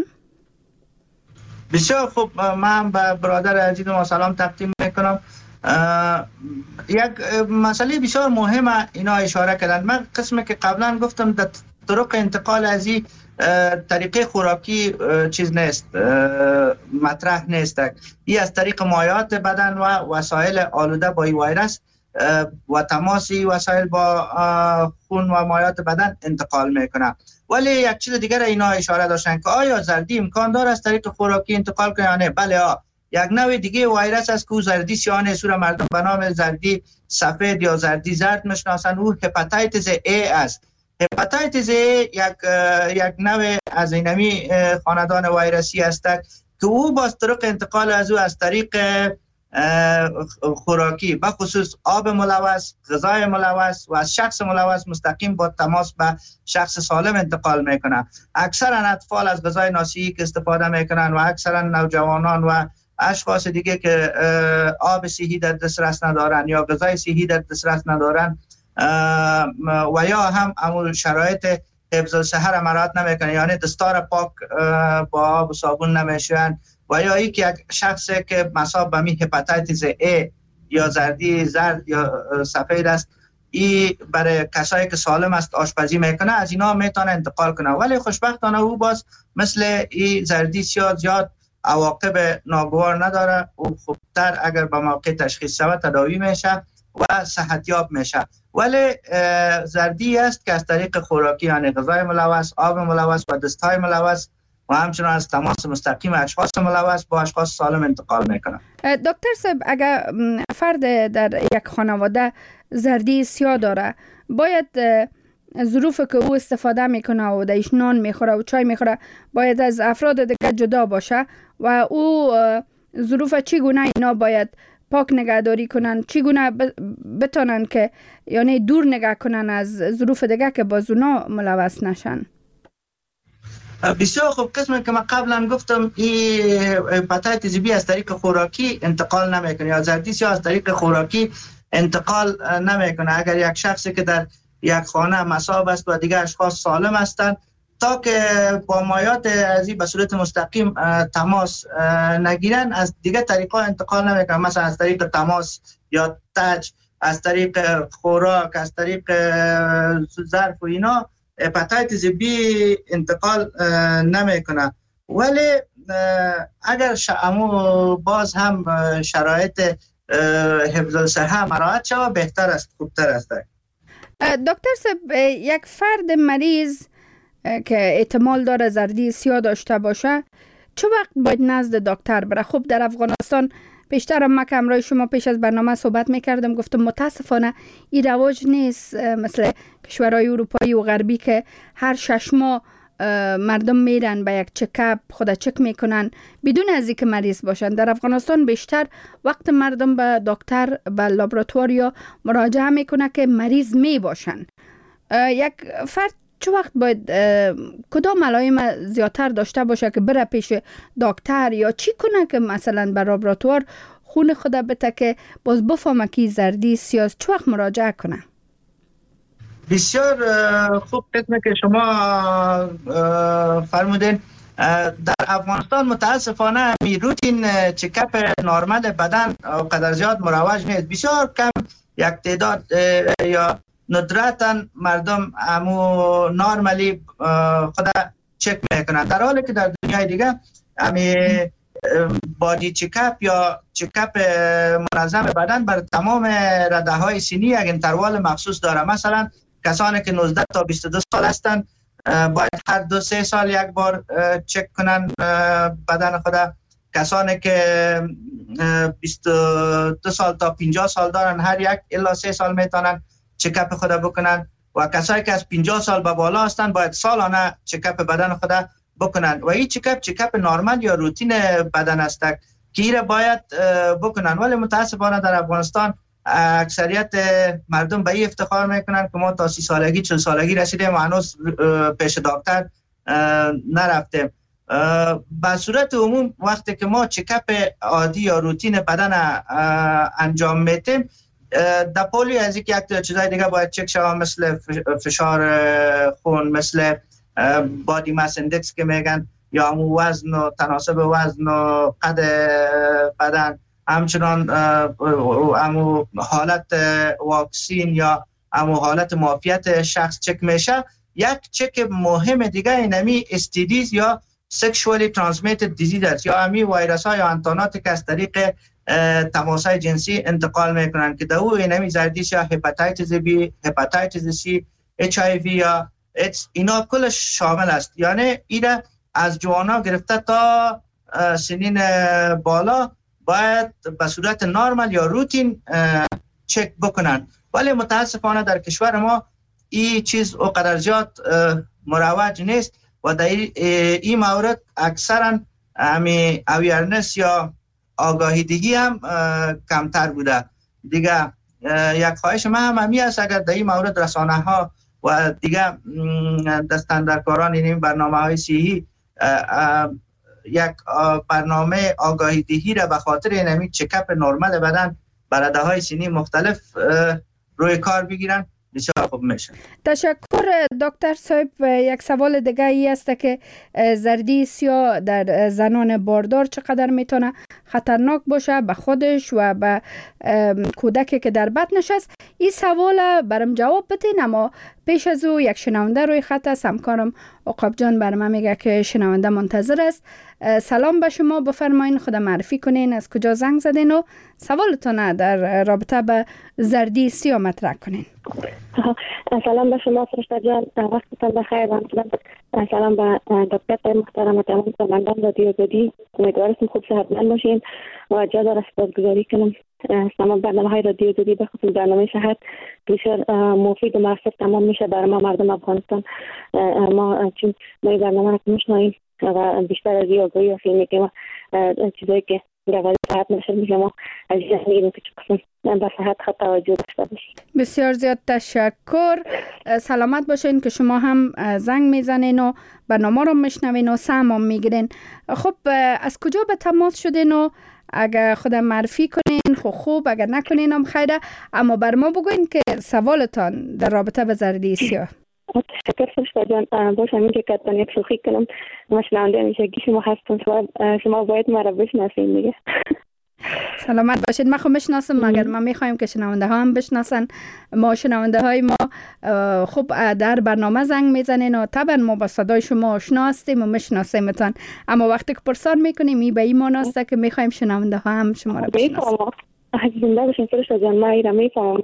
بسیار خوب، من به برادر عزیز ما سلام تقدیم میکنم. یک مسئله بسیار مهمه اینا اشاره کردن. من قسمی که قبلا گفتم در طرق انتقال از این طریقه خوراکی چیز نیست، مطرح نیست. این از طریق مایعات بدن و وسایل آلوده با این ویروس و تماسی وسایل با خون و مایعات بدن انتقال میکنه. ولی یک چیز دیگر اینا اشاره داشتن که آیا زردی امکان داره از طریق خوراکی انتقال کنه یا نه؟ بله ها، یک نوع دیگه ویروس است که زردی سیاه نیست، مردم به نام زردی سفید یا زردی زرد میشناسن، او هپاتیتس A است. هپاتیتس A یک یک نوع از اینمی خاندان ویروسی است که او با طرق انتقال از او از طریق خوراکی به خصوص آب ملوث، غذای ملوث و از شخص ملوث مستقیم با تماس به شخص سالم انتقال میکنه. اکثرا اطفال از غذای ناصحی که استفاده میکنن و اکثرا نوجوانان و اشخاص دیگه که آب صحی در دسترس ندارن یا غذای صحی در دسترس ندارن و یا هم امور شرایط حفظ الصحه را مراعات نمیکنن، یعنی دستار پاک با آب و صابون نمیشوین، و یا یک یک شخصی که مصاب به می هپاتیتیس A یا زردی زرد یا سفید است، ای برای کسایی که سالم است آشپزی میکنه از اینا میتونه انتقال کنه، ولی خوشبختانه او باز مثل ای زردی سیاه زیاد عواقب ناگوار نداره. او خوبتر اگر به موقع تشخیص شود تداوی میشه و صحتیاب میشه. ولی زردی است که از طریق خوراکی، یعنی غذای ملوث، آب ملوث و دستهای ملوث و همچنان از تماس مستقیم اشخاص ملوث با اشخاص سالم انتقال میکنه. دکتر صاحب، اگر فرد در یک خانواده زردی سیاه داره، باید ظروف که او استفاده میکنه و دایش نان میخوره و چای میخوره باید از افراد دیگه جدا باشه و او ظروف چگونه اینا باید پاک نگهداری کنن، چگونه بتونن که یعنی دور نگه کنن از ظروف دیگه که باز اونا ملوث نشن؟ بسیار خوب. قسمی که من قبلا گفتم این هپاتیتیس بی از طریق خوراکی انتقال نمیکنه یا زردی سیاه از طریق خوراکی انتقال نمیکنه. اگر یک شخصی که در یک خانه مصاب است و دیگر اشخاص سالم هستند، تا که با مایات ازی به صورت مستقیم تماس نگیرن از دیگر طریقا انتقال نمیکنن، مثلا از طریق تماس یا تچ، از طریق خوراک، از طریق ظرف و اینا هپاتیتیس بی انتقال نمیکنه. ولی اگر شامو باز هم شرایط حفظ الصحه مراعات شود بهتر است، خوبتر است. دکتر صاحب، یک فرد مریض که احتمال داره زردی سیاه داشته باشه چه وقت باید نزد دکتر بره؟ خب در افغانستان پیشتر ما که همراه شما پیش از برنامه صحبت میکردم گفتم متاسفانه این رواج نیست مثل کشورهای اروپایی و غربی که هر شش ماه مردم میرن به یک چکاپ، خود چک میکنن بدون از اینکه مریض باشن. در افغانستان بیشتر وقت مردم به دکتر به لابراتوار یا مراجعه میکنه که مریض می باشن. یک فرد چه وقت باید کدام علائم زیادتر داشته باشه که بره پیش دکتر یا چی کنه که مثلا به لابراتوار خون خود بده که باز بفهمه که زردی سیاه؟ چه وقت مراجعه کنه؟ بسیار خوب قسمه که شما فرمودین. در افغانستان متاسفانه می روتین چکاپ نورمال بدن قدر زیاد مروج نیست. بسیار کم یک تعداد یا ندرتا مردم امو نورمالی خود چک میکنن، در حالی که در دنیای دیگه امی بادی چکاپ یا چکاپ منظم بدن بر تمام رده های سنی یک انتروال مخصوص داره. مثلا کسانی که نوزده تا بیست و دو سال هستند باید هر دو سه سال یک بار چک کنن بدن خود. کسانی که بیست و دو سال تا پنجاه سال دارن هر یک الا سه سال میتونن چکاپ خود بکنن و کسایی که از پنجاه سال به بالا هستند باید سالانه چکاپ بدن خود بکنن و این چکاپ چکاپ نورمال یا روتین بدن است که ایره باید بکنن. ولی متاسفانه در افغانستان اکثریت مردم به این افتخار میکنن که ما تا سی سالگی چل سالگی رسیدیم و هنوز پیش دکتر نرفتیم. به صورت عموم وقتی که ما چکاپ عادی یا روتین بدن انجام میتیم در پولی از یک یک چیزای دیگه باید چک شود، مثل فشار خون، مثل بادی ماس اندکس که میگن یا همون وزن و تناسب وزن و قد بدن، همچنان همون حالت واکسین یا همون حالت معافیت شخص چک میشه. یک چک مهم دیگه اینمی استیدیز یا sexually transmitted diseases یا همی ویروس ها یا انتاناتی که از طریق تماس های جنسی انتقال میکنن که در او اینمی زردیش یا هپاتیتیس بی، هپاتیتیس سی، اچ آی وی یا ایدز اینا کلش شامل است. یعنی اینا از جوانا گرفته تا سنین بالا باید به صورت نورمال یا روتین چک بکنن. ولی متاسفانه در کشور ما این چیز اونقدر زیاد مروج نیست و در این مورد اکثرا همی اویرنس یا آگاهی دهی هم کمتر بوده. دیگه یک خواهش من هم همی است اگر در این مورد رسانه ها و دیگه دستاندرکاران این برنامه های صحی یک برنامه آگاهی دهی را به خاطر اینمی چکاپ نورمال بدن برده های سنی مختلف روی کار بگیرن بسیار خوب میشه. تشکر دکتر صاحب. یک سوال دیگه ای است که زردی سیاه در زنان باردار چقدر میتونه خطرناک باشه به خودش و به کودکی که در بطنش است. این سوال برام جواب بدین، اما پیش از او یک شنونده روی خط است. همکارم عقاب جان برام میگه که شنونده منتظر است. سلام به شما، بفرمایین خود معرفی کنین، از کجا زنگ زدین و سوالتون در رابطه به زردی سیاه مطرح کنین. سلام به شما فرشته جان، وقتتان بخیر. سلام به دکتر محترم و تمام شنوندگان رادیو آزادی. امیدوارم خوب صحتمند باشین و جا داره سپاسگزاری کنم. تمام برنامه‌های رادیو آزادی به خصوص برنامه صحت بسیار مفید و موثر تمام میشه برای ما مردم افغانستان. ما چون ما برنامه رو میشنویم و بیشتر از این آگاهی حاصل میکنیم و چیزایی که در صحت نشر میشه ما از این میگیم که چقدر به صحت خود توجه داشته باشیم. بسیار زیاد تشکر. سلامت باشین که شما هم زنگ میزنین و برنامه رو میشنوین و سهم هم میگیرین. خب از کجا به تماس شدین و اگر خودم معرفی کنین خب خوب، اگر نکنین هم خیره، اما بر ما بگوین که سوالتان در رابطه به زردی سیاه. تشکر فرشته جان. باشم این که کتان یک شوخی کنم، ما شنونده همیشگی شما هستم، شما باید ما را بشناسین دیگه. سلامت باشید. من خب میشناسم، مگر ما میخوایم که شنونده ها هم بشناسن. ما شنونده های ما خب در برنامه زنگ میزنین و طبعا ما با صدای شما آشنا هستیم و میشناسیمتان، اما وقتی که پرسان میکنیم این به این معنی است که میخوایم شنونده ها هم شما را بشناسن. زنده باشین فرشته جان. ما ایرا میفهمم،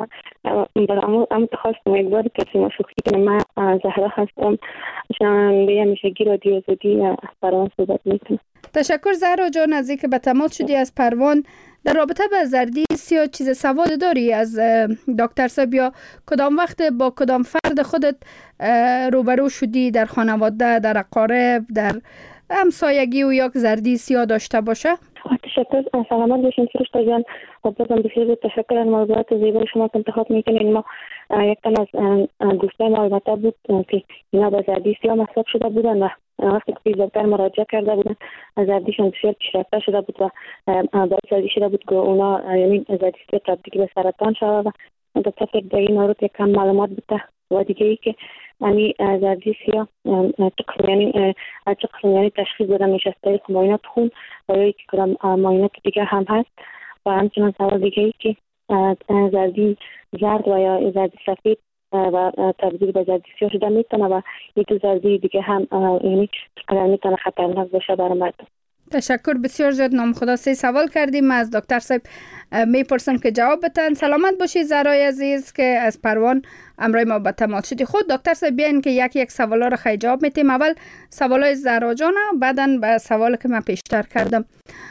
اما اما تخواستم یک بار که شما شوخی کنم. من زهرا هستم، شنونده همیشگی رادیو آزادی از پروان صحبت میکنم. تشکر زهرا جان از اینکه به تماس شدی از پروان. در رابطه با زردی سیاه چیز سوال داری از دکتر صاحب یا کدام وقت با کدام فرد خودت روبرو شدی در خانواده، در اقارب، در همسایگی و یک زردی سیاه داشته باشه؟ تشکر. سلامت باشین فرشته جان. و بازم بسیار تشکر از موضوعات زیبای شما که انتخاب میکنین. ما یک تن از دوستان ما البته بود که اینا با زردی سیاه مصاب شده بودن و وقتی که پیش دکتر مراجعه کرده بودن زردیشون بسیار پیشرفته شده بود و باعث ازی شده بود که اونا یعنی زردی سیاه تبدیل به سرطان شده و دکتر فکر در این مورد یک کم معلومات بوده. و دیگه ای که یعنی زردی سیاه چه یعنی چه یعنی تشخیص داده میشه از طریق معاینات خون و یا که کدام معاینات دیگه هم هست. و همچنان سوال دیگه ای که زردی زرد و یا زردی سفید و تبدیل به زردی سیاه شده میتونه و یک زردی دیگه هم یعنی چقدر میتونه خطرناک باشه برای مردم. تشکر بسیار زیاد. نام خدا سه سوال کردیم از دکتر صاحب میپرسم که جواب بتن. سلامت باشی زهرای عزیز که از پروان امروز ما به تماس شدی. خود دکتر صاحب بیاین که یک یک سوالا رو خیلی جواب میتیم. اول سوالای زهرا جان، بعداً به سوالی که من پیشتر کردم.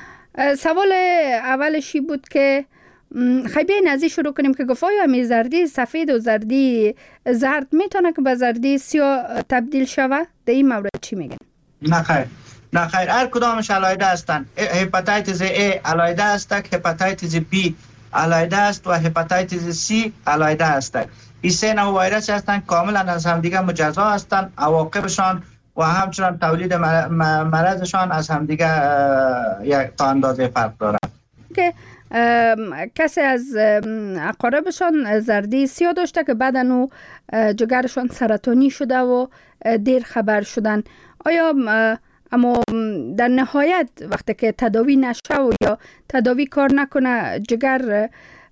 سوال اولشی بود که خیلی بیاین از این شروع کنیم که گفت آیا می زردی سفید و زردی زرد میتونه که به زردی سیاه تبدیل شوه؟ در این مورد چی میگن؟ نه خیر، نه خیر، هر کدامش علایده هستند. هپاتیتس A علایده است، هپاتیتس B علایده است و هپاتیتس C علایده است. این سه نوع ویروس هستند، کاملا از همدیگه مجزا هستند. عواقبشان و همچنان تولید مرضشان از همدیگه یک تا اندازه فرق دارد. که کسی از اقاربشان زردی سیاه داشته که بعدن او جگرشان سرطانی شده و دیر خبر شدن. آیا اما در نهایت وقتی که تداوی نشه و یا تداوی کار نکنه جگر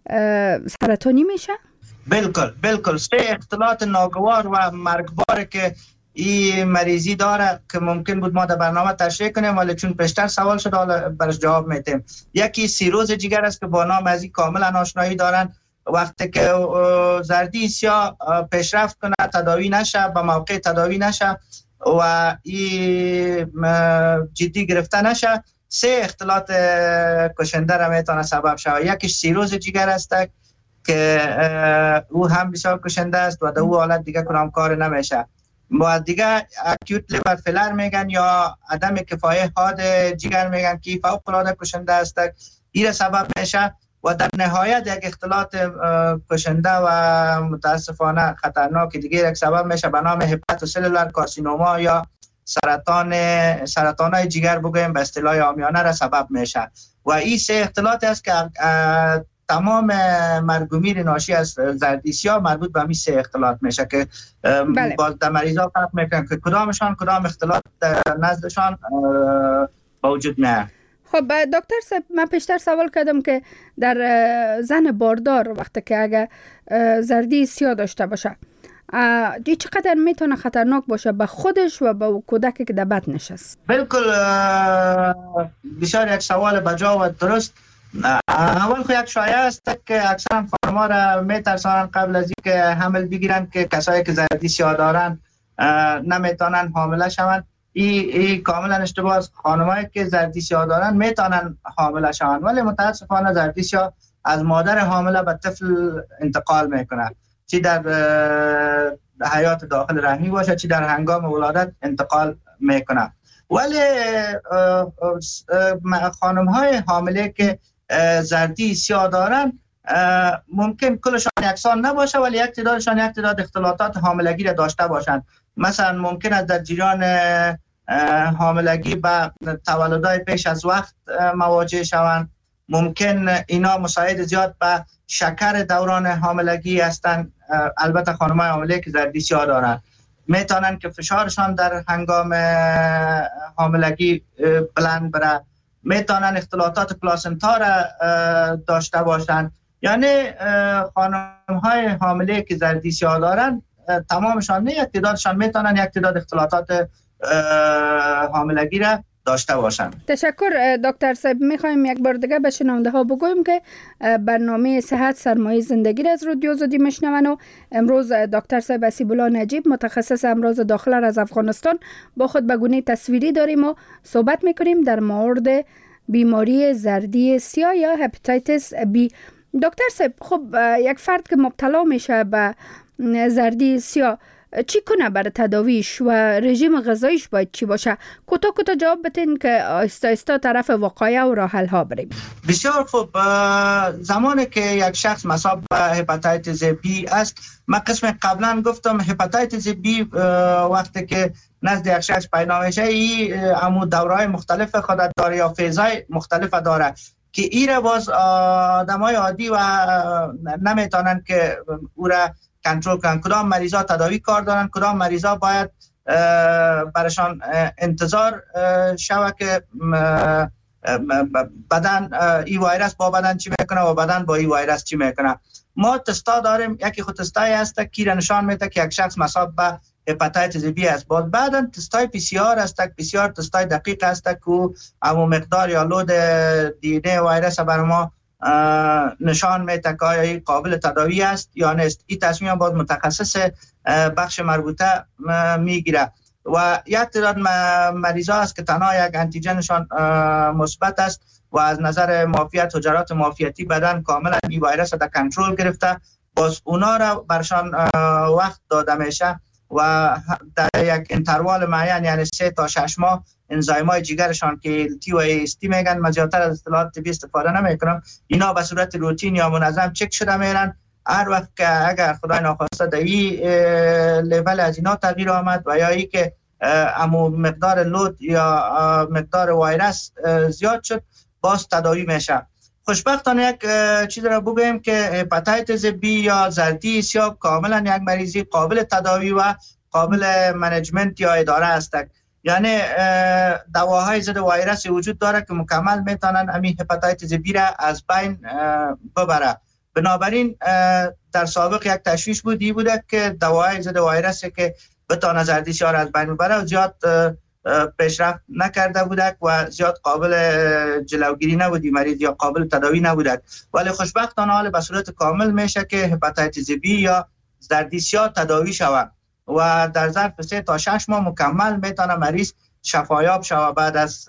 سرطانی میشه؟ بالکل بالکل. سه اختلالات ناگوار و مرگبار که این مریضی داره که ممکن بود ما در برنامه تشریح کنیم، ولی چون پیشتر سوال شد حالا برش جواب میتیم. یکی سیروز جگر است که با نام از این کاملا آشنایی دارن. وقتی که زردی سیاه پیشرفت کنه، تداوی نشه، به موقع تداوی نشه و این جدی گرفته نشه، سه اختلالات کشنده را میتونه سبب شود. یکیش سیروز جگر است که او هم بسیار کشنده است و در او حالت دیگه کدام کار نمیشه. و دیگه اکیوت لیور فیلر میگن یا عدم کفایت حاد جگر میگن که فوق العاده کشنده است. این سبب میشه و در نهایت یک اختلالات کشنده و متاسفانه خطرناک دیگه یک سبب میشه به نام هپاتوسلولار کارسینوما یا سرطان سرطانای جگر بگویم به اصطلاح عامیانه را سبب میشه. و این سه اختلالات است که تمام مرگ و میر ناشی از زردی سیاه مربوط به همین سه اختلاط میشه که بله. باز در مریضا فرق میکنن که کدامشان کدام اختلاط در نزدشان با وجود میاد. خب دکتر صاحب من پیشتر سوال کردم که در زن باردار وقتی که اگه زردی سیاه داشته باشه دی چقدر میتونه خطرناک باشه به خودش و به کودکی که در بطنش است؟ بالکل بسیار یک سوال بجا و درست. اول خو یک شایعه است که اکثرا خانم‌ها را میترسانند قبل از اینکه حمل بگیرن که کسایی که زردی سیاه دارن نمیتونن حامله شوند. این ای کاملا اشتباه است. خانمایی که زردی سیاه دارن میتونن حامله شوند ولی متاسفانه زردی سیاه از مادر حامله به طفل انتقال میکنه، چی در حیات داخل رحمی باشه چی در هنگام ولادت انتقال میکنه. ولی خانم های حامله که زردی سیاه دارن ممکن کلشان یکسان نباشه ولی یک تعدادشان یک تعداد اختلاطات حاملگی را داشته باشند. مثلا ممکن است در جریان حاملگی با تولدهای پیش از وقت مواجه شوند. ممکن اینا مساعد زیاد به شکر دوران حاملگی هستند. البته خانم‌های حامله که زردی سیاه دارند میتونن که فشارشان در هنگام حاملگی بلند بره، میتونن اختلاطات پلاسنتا را داشته باشند. یعنی خانم‌های حامله که زردی سیاه دارند تمامشان نه، یک تعدادشان میتونن یک تعداد اختلاطات حاملگی را داشته باشند. تشکر دکتر صاحب. میخوایم یک بار دیگه به شنونده ها بگویم که برنامه صحت سرمایه زندگی را از رادیو آزادی میشنون و امروز دکتر صاحب حسیب‌الله نجیب متخصص امراض داخله از افغانستان با خود به گونه تصویری داریم و صحبت میکنیم در مورد بیماری زردی سیاه یا هپاتیتس بی. دکتر صاحب خب یک فرد که مبتلا میشه به زردی سیاه چی کنه برای تداویش و رژیم غذاییش باید چی باشه؟ کوتاه کوتاه جواب بدین که آهسته آهسته طرف وقایع و راه حل ها بریم. بسیار خوب. زمانی که یک شخص مصاب به هپاتیتس بی است، من قسم قبلا گفتم هپاتیتس بی وقتی که نزد یک شخص پیدا میشه ای امو دورهای مختلف خودت داره یا فیزهای مختلف داره که ای را باز آدمای عادی و نمیتونن که او را کنترل کنن. کدام مریضا تداوی کار دارن، کدام مریضا باید برشان انتظار شوه که بدن ای ویروس با بدن چی میکنه و بدن با ای ویروس چی میکنه. ما تستا داریم، یکی خود تستای هست که را نشان میده که یک شخص مصاب به هپاتیتس بی است. باز بعدا تستای پی سی آر است، پی سی آر تستای دقیق است که امو مقدار یا لود دی ان ای ویروس بر ما نشان میده که آیا این قابل تداوی است یا نیست. این تصمیم باز متخصص بخش مربوطه میگیره و یک تعداد مریضا است که تنها یک انتیجنشان مثبت است و از نظر معافیت حجرات معافیتی بدن کاملا این ویروس را کنترل گرفته. باز اونا را برشان وقت داده میشه و در یک انتروال معین یعنی سه تا شش ماه انزایمای جگرشان که تی و ایستی میگن، من زیادتر از اصطلاحات طبی استفاده نمیکنم، اینا به صورت روتین یا منظم چک شده میرن. هر وقت که اگر خدای ناخواسته در این لیول از اینا تغییر آمد و یا ای که امو مقدار لود یا مقدار ویروس زیاد شد باز تداوی میشه. خوشبختانه یک چیز را بگویم که هپاتیتس بی یا زردی سیاه کاملا یک مریضی قابل تداوی و قابل منیجمنت یا اداره است. یعنی دواهای ضد ویروس وجود داره که مکمل میتونن همین هپاتیتس بی را از بین ببره. بنابراین در سابق یک تشویش بودی بوده که دواهای ضد ویروسی که بتونه زردی سیاه را از بین ببره و زیاد پیشرفت نکرده بودک و زیاد قابل جلوگیری نبودی مریض یا قابل تداوی نبودک. ولی خوشبختانه حال به صورت کامل میشه که هپاتیتس بی یا زردی سیاه تداوی شود و در ظرف سه تا شش ماه مکمل میتونه مریض شفایاب شود بعد از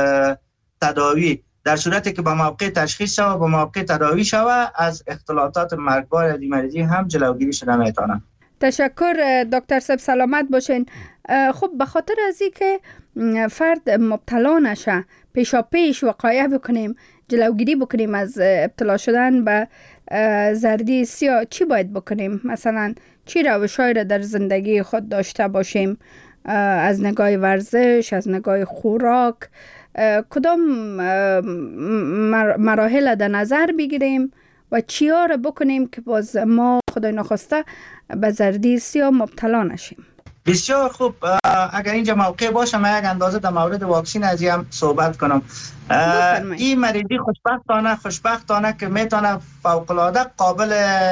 تداوی، در صورتی که به موقع تشخیص شود و به موقع تداوی شود از اختلاطات مرگبار از این مریضی هم جلوگیری شده میتونه. تشکر دکتر صاحب، سلامت باشین. خب به خاطر از این که فرد مبتلا نشه پیشا پیش وقایع بکنیم، جلوگیری بکنیم از ابتلا شدن به زردی سیاه، چی باید بکنیم؟ مثلا چی روش‌هایی را در زندگی خود داشته باشیم از نگاه ورزش، از نگاه خوراک، کدام مراحل در نظر بگیریم و چیا را بکنیم که باز ما خدای نخواسته به زردی سیاه مبتلا نشیم؟ بسیار خوب. اگر اینجا موقع باشه من یک اندازه در مورد واکسین از هم صحبت کنم. این مریضی خوشبختانه خوشبختانه که میتونه فوق العاده قابل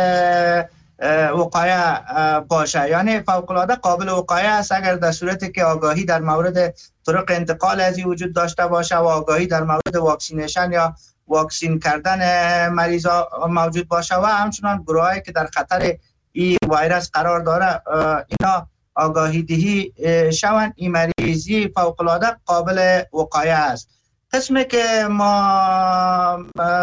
وقایه باشه، یعنی فوق العاده قابل وقایه است اگر در صورتی که آگاهی در مورد طرق انتقال از این وجود داشته باشه و آگاهی در مورد واکسینیشن یا واکسین کردن مریضا موجود باشه و همچنان گروهایی که در خطر این ویروس قرار داره اینا آگاهی دهی شوند. این مریضی فوق العاده قابل وقایه است. قسمی که ما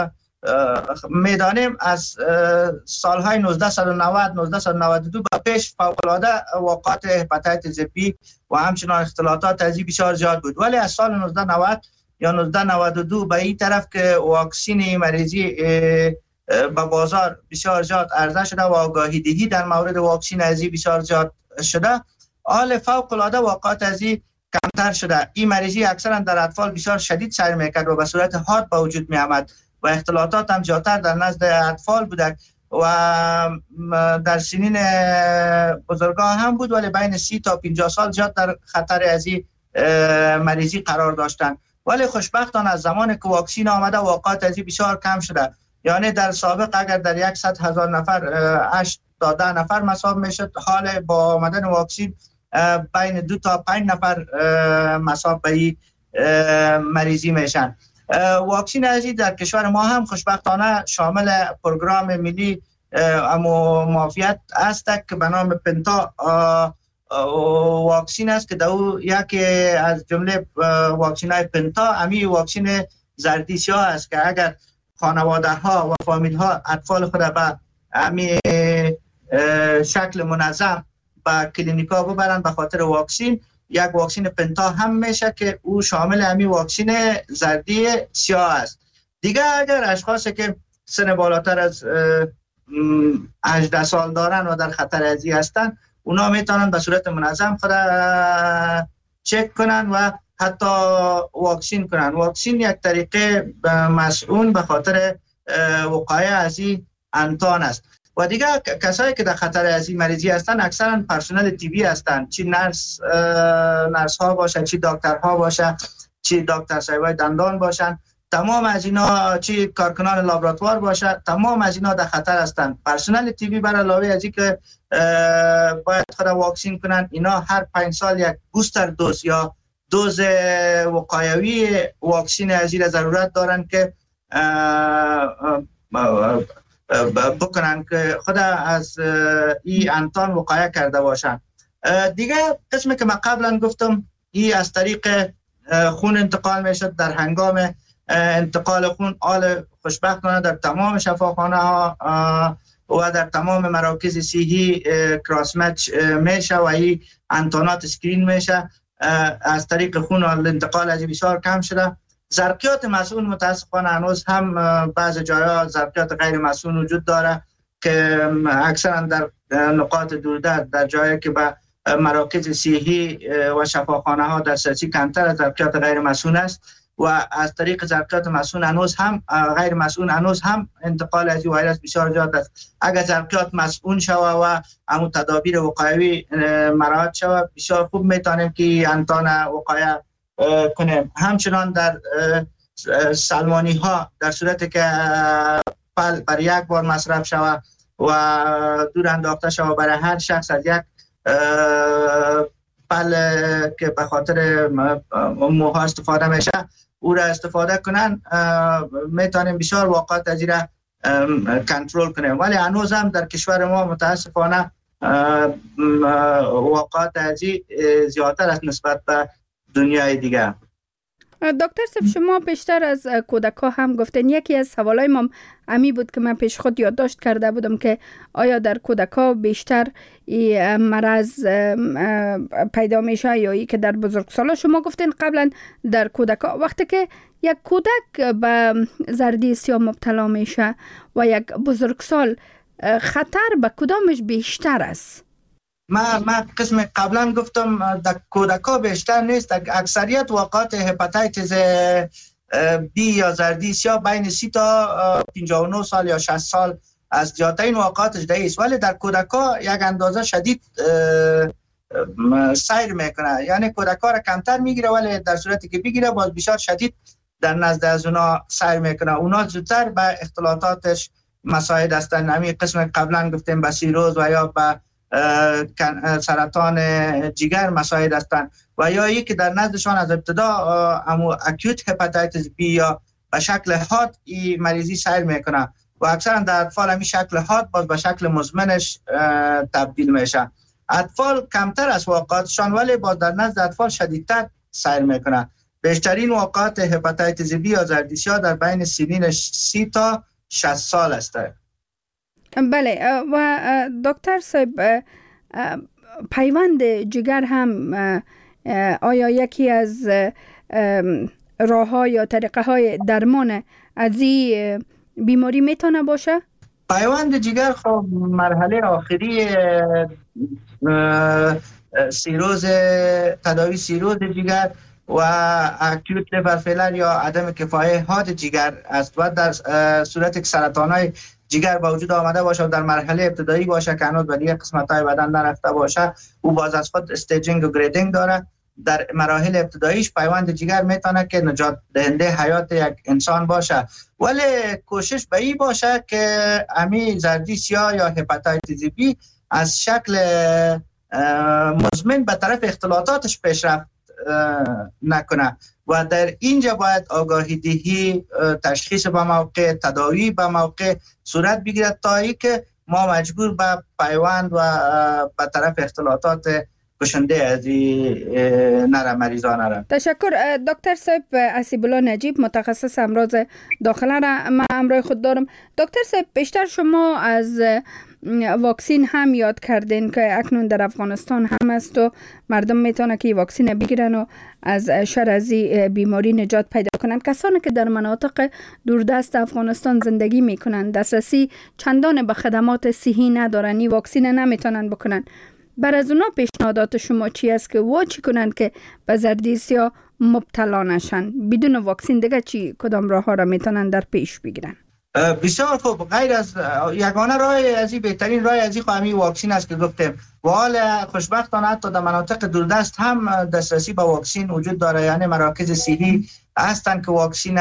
میدانیم از سالهای نوزده نود نوزده نود و دو به پیش فوق العاده وقایع هپاتیتس بی و همچنان اختلاطات از این بسیار زیاد بود، ولی از سال نوزده نود یا نوزده نود و دو به این طرف که واکسین مریضی به بازار بسیار زیاد عرضه شده و آگاهی دهی در مورد واکسین از این بسیار زیاد شده، حال فوق العاده واقعات از این کمتر شده. این مریضی اکثرا در اطفال بسیار شدید سر میکرد و به صورت حاد به وجود می آمد و اختلاطات هم زیادتر در نزد اطفال بوده و در سنین بزرگان هم بود، ولی بین سی تا پنجاه سال زیاد در خطر از این مریضی قرار داشتند. ولی خوشبختانه از زمان که واکسین آمده واقعات از این بسیار کم شده، یعنی در سابق اگر در صد هزار نفر هشت تا ده نفر مصاب میشد، حال با آمدن واکسین بین دو تا پنج نفر مصاب به این مریضی میشن. واکسین ازی در کشور ما هم خوشبختانه شامل پروگرام ملی معافیت است که به نام پنتا واکسین است که دو یکی از جمله واکسین های پنتا امی واکسین زردی سیاه است که اگر خانواده ها و فامیل ها اطفال خود به امی شکل منظم به کلینیکا ببرن به خاطر واکسین، یک واکسین پنتا هم میشه که او شامل امی واکسین زردی سیاه است. دیگه اگر اشخاصی که سن بالاتر از هجده سال دارن و در خطر ازی هستن، اونا میتونن به صورت منظم خود چک کنن و حتی واکسین کنن. واکسین یک طریقه مسئول به خاطر وقایع از این انتان است. و دیگه کسایی که در خطر از این مریضی هستن اکثرا پرسنل تیبی هستن، چی نرس نرس ها باشه، چی دکتر ها باشه، چی دکتر صاحبای دندان باشن، تمام از اینا، چی کارکنان لابراتوار باشه، تمام از اینا در خطر هستن. پرسنل تیبی برای علاوه از این که باید خود واکسین کنن، اینا هر پنج سال یک بوستر دوز یا دوز وقایوی واکسین از این ضرورت دارن که بکنن که خود از این انتان وقایع کرده باشن. دیگه قسمی که من قبلا گفتم این از طریق خون انتقال میشد. در هنگام انتقال خون آل خوشبختانه در تمام شفاخانه ها و در تمام مراکز صحی کراس مچ میشه و این انتانات اسکرین میشه. از طریق خون انتقال از بسیار کم شده. ظرفیات مسئول متاسفانه هنوز هم بعض جاها ظرفیات غیر مسئول وجود داره که اکثرا در نقاط دوردست، در جایی که به مراکز صحی و شفاخانه ها دسترسی کمتر از ظرفیات غیر مسئول است و از طریق ظرفیات مسئول هنوز هم غیر مسئول هنوز هم انتقال از این ویروس بسیار زیاد است. اگر ظرفیات مسئول شوه و همون تدابیر وقایوی مراعات شوه بسیار خوب میتونیم که انتان وقایع کنیم. همچنان در سلمانی ها در صورتی که پل برای یک بار مصرف شود و دور انداخته شود برای هر شخص از یک پل که به خاطر موها استفاده میشه او را استفاده کنن، میتونیم بسیار واقعات از این را کنترل کنیم. ولی هنوز هم در کشور ما متاسفانه واقعات از این زیادتر است نسبت به دنیای دیگه. دکتر صاحب شما بیشتر از کودک‌ها هم گفتین. یکی از سوالای ما امی بود که من پیش خود یادداشت کرده بودم که آیا در کودک‌ها بیشتر این مرض پیدا میشه یا ای که در بزرگسالا؟ شما گفتین قبلا در کودک‌ها وقتی که یک کودک به زردی سیاه مبتلا میشه و یک بزرگسال، خطر به کدامش بیشتر است؟ ما ما قسم قبلا گفتم در کودک‌ها بیشتر نیست. اکثریت واقعات هپاتیتس بی یا زردی سیاه بین سی تا پنجاه و نه سال یا شصت سال از زیادترین واقعاتش ده است، ولی در کودکا یک اندازه شدید سیر میکنه، یعنی کودکا را کمتر میگیره ولی در صورتی که بگیره باز بسیار شدید در نزد از اونا سیر میکنه. اونا زودتر به اختلاطاتش مساعد هستند. همین قسم قبلا گفتیم به سیروز و یا به سرطان جگر مساعد هستند و یا یکی در نزدشان از ابتدا امو اکیوت هپاتیتس بی یا به شکل حاد این مریضی سیر میکنه و اکثرا در اطفال همین شکل حاد باز به شکل مزمنش تبدیل میشه. اطفال کمتر از واقعاتشان ولی باز در نزد اطفال شدیدتر سیر میکنه. بیشترین واقعات هپاتیتس بی یا زردیسیا در بین سنین سی تا شصت سال است. بله و دکتر صاحب پیوند جگر هم آیا یکی از راه ها یا طریقه های درمان از این بیماری میتونه باشه؟ پیوند جگر خب مرحله آخری سیروز تداوی سیروز جگر و اکیوت لیور فیلر یا عدم کفایه حاد جگر است و در صورت که سرطان‌های جگر با وجود آمده باشه و در مرحله ابتدایی باشه که هنوز به دیگه قسمت‌های بدن نرفته باشه او باز از خود استیجینگ و گریدینگ داره. در مراحل ابتداییش پیوند جگر میتونه که نجات دهنده حیات یک انسان باشه، ولی کوشش به این باشه که امی زردی سیاه یا هپاتیتس بی از شکل مزمن به طرف اختلاطاتش پیشرفت نکنه و در اینجا باید آگاهی دهی، تشخیص به موقع، تداوی به موقع صورت بگیرد تا ای که ما مجبور به پیوند و به طرف اختلاطات کشنده از نره مریضان نره. تشکر دکتر صاحب. اسیب الله نجیب متخصص امراض داخله را من امروز خود دارم. دکتر صاحب بیشتر شما از واکسین هم یاد کردین که اکنون در افغانستان هم است و مردم میتونه که واکسین بگیرن و از شر از بیماری نجات پیدا کنند. کسانی که در مناطق دوردست افغانستان زندگی میکنن دسترسی چندان به خدمات صحی ندارن، این واکسین نمیتونن بکنن. بر از اونا پیشنهادات شما چی است که وا چی کنند که به زردیسیا مبتلا نشن؟ بدون واکسین دیگه چی کدام راه ها را میتونن در پیش بگیرن؟ بسیار خوب. غیر از یگانه راه از این بهترین راه از این همین واکسین است که گفتیم و حال خوشبختانه حتی در مناطق دوردست هم دسترسی به واکسین وجود داره، یعنی مراکز صحی هستند که واکسین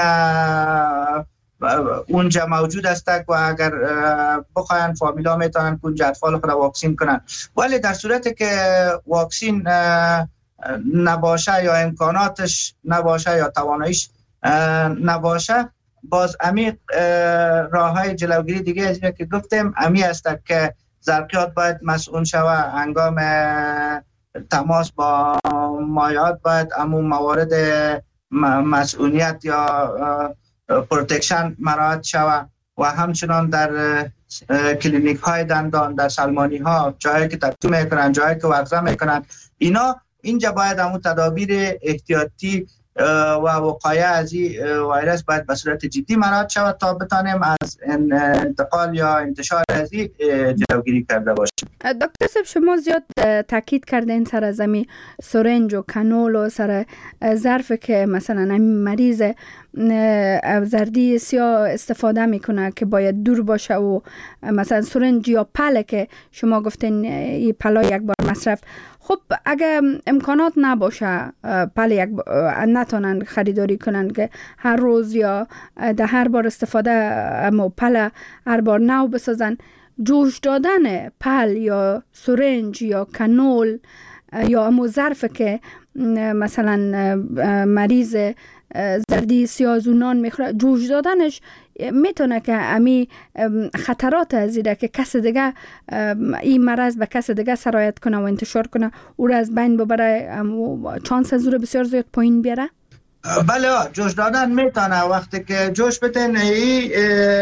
اونجا موجود است و اگر بخواین فامیلا میتونن که اونجا اطفال خود واکسین کنن. ولی در صورتی که واکسین نباشه یا امکاناتش نباشه یا تواناییش نباشه باز امی راه های جلوگیری دیگه از این که گفتیم امی است که ظرفیات باید مسئول شوه، هنگام تماس با مایعات باید امون موارد مسئولیت یا پروتکشن مراعات شوه و همچنان در کلینیک های دندان، در سلمانی ها، جایی که تتو میکنن، جایی که ورزه میکنن، اینا اینجا باید همون تدابیر احتیاطی و وقایع از این ویروس باید به صورت جدی مراعات شود تا بتانیم از انتقال یا انتشار از این جلوگیری کرده باشیم. دکتر صاحب شما زیاد تاکید کردین سر از امی سرنج و کانول و سر ظرف که مثلا امی مریض زردی سیاه استفاده میکنه که باید دور باشه و مثلا سرنج یا پله که شما گفتین این پلا یک بار مصرف. خب اگه امکانات نباشه پله یک نتونن خریداری کنن که هر روز یا ده هر بار استفاده اما پله هر بار نو بسازن، جوش دادن پل یا سرنج یا کانول یا امو ظرف که مثلا مریض زردی سیاه زونان میخوره جوش دادنش میتونه که امی خطرات از ایده که کس دیگه این مرض به کس دیگه سرایت کنه و انتشار کنه او را از بین ببره، چانس از او را بسیار زیاد پایین بیاره؟ بله جوش دادن میتونه. وقتی که جوش بتن ای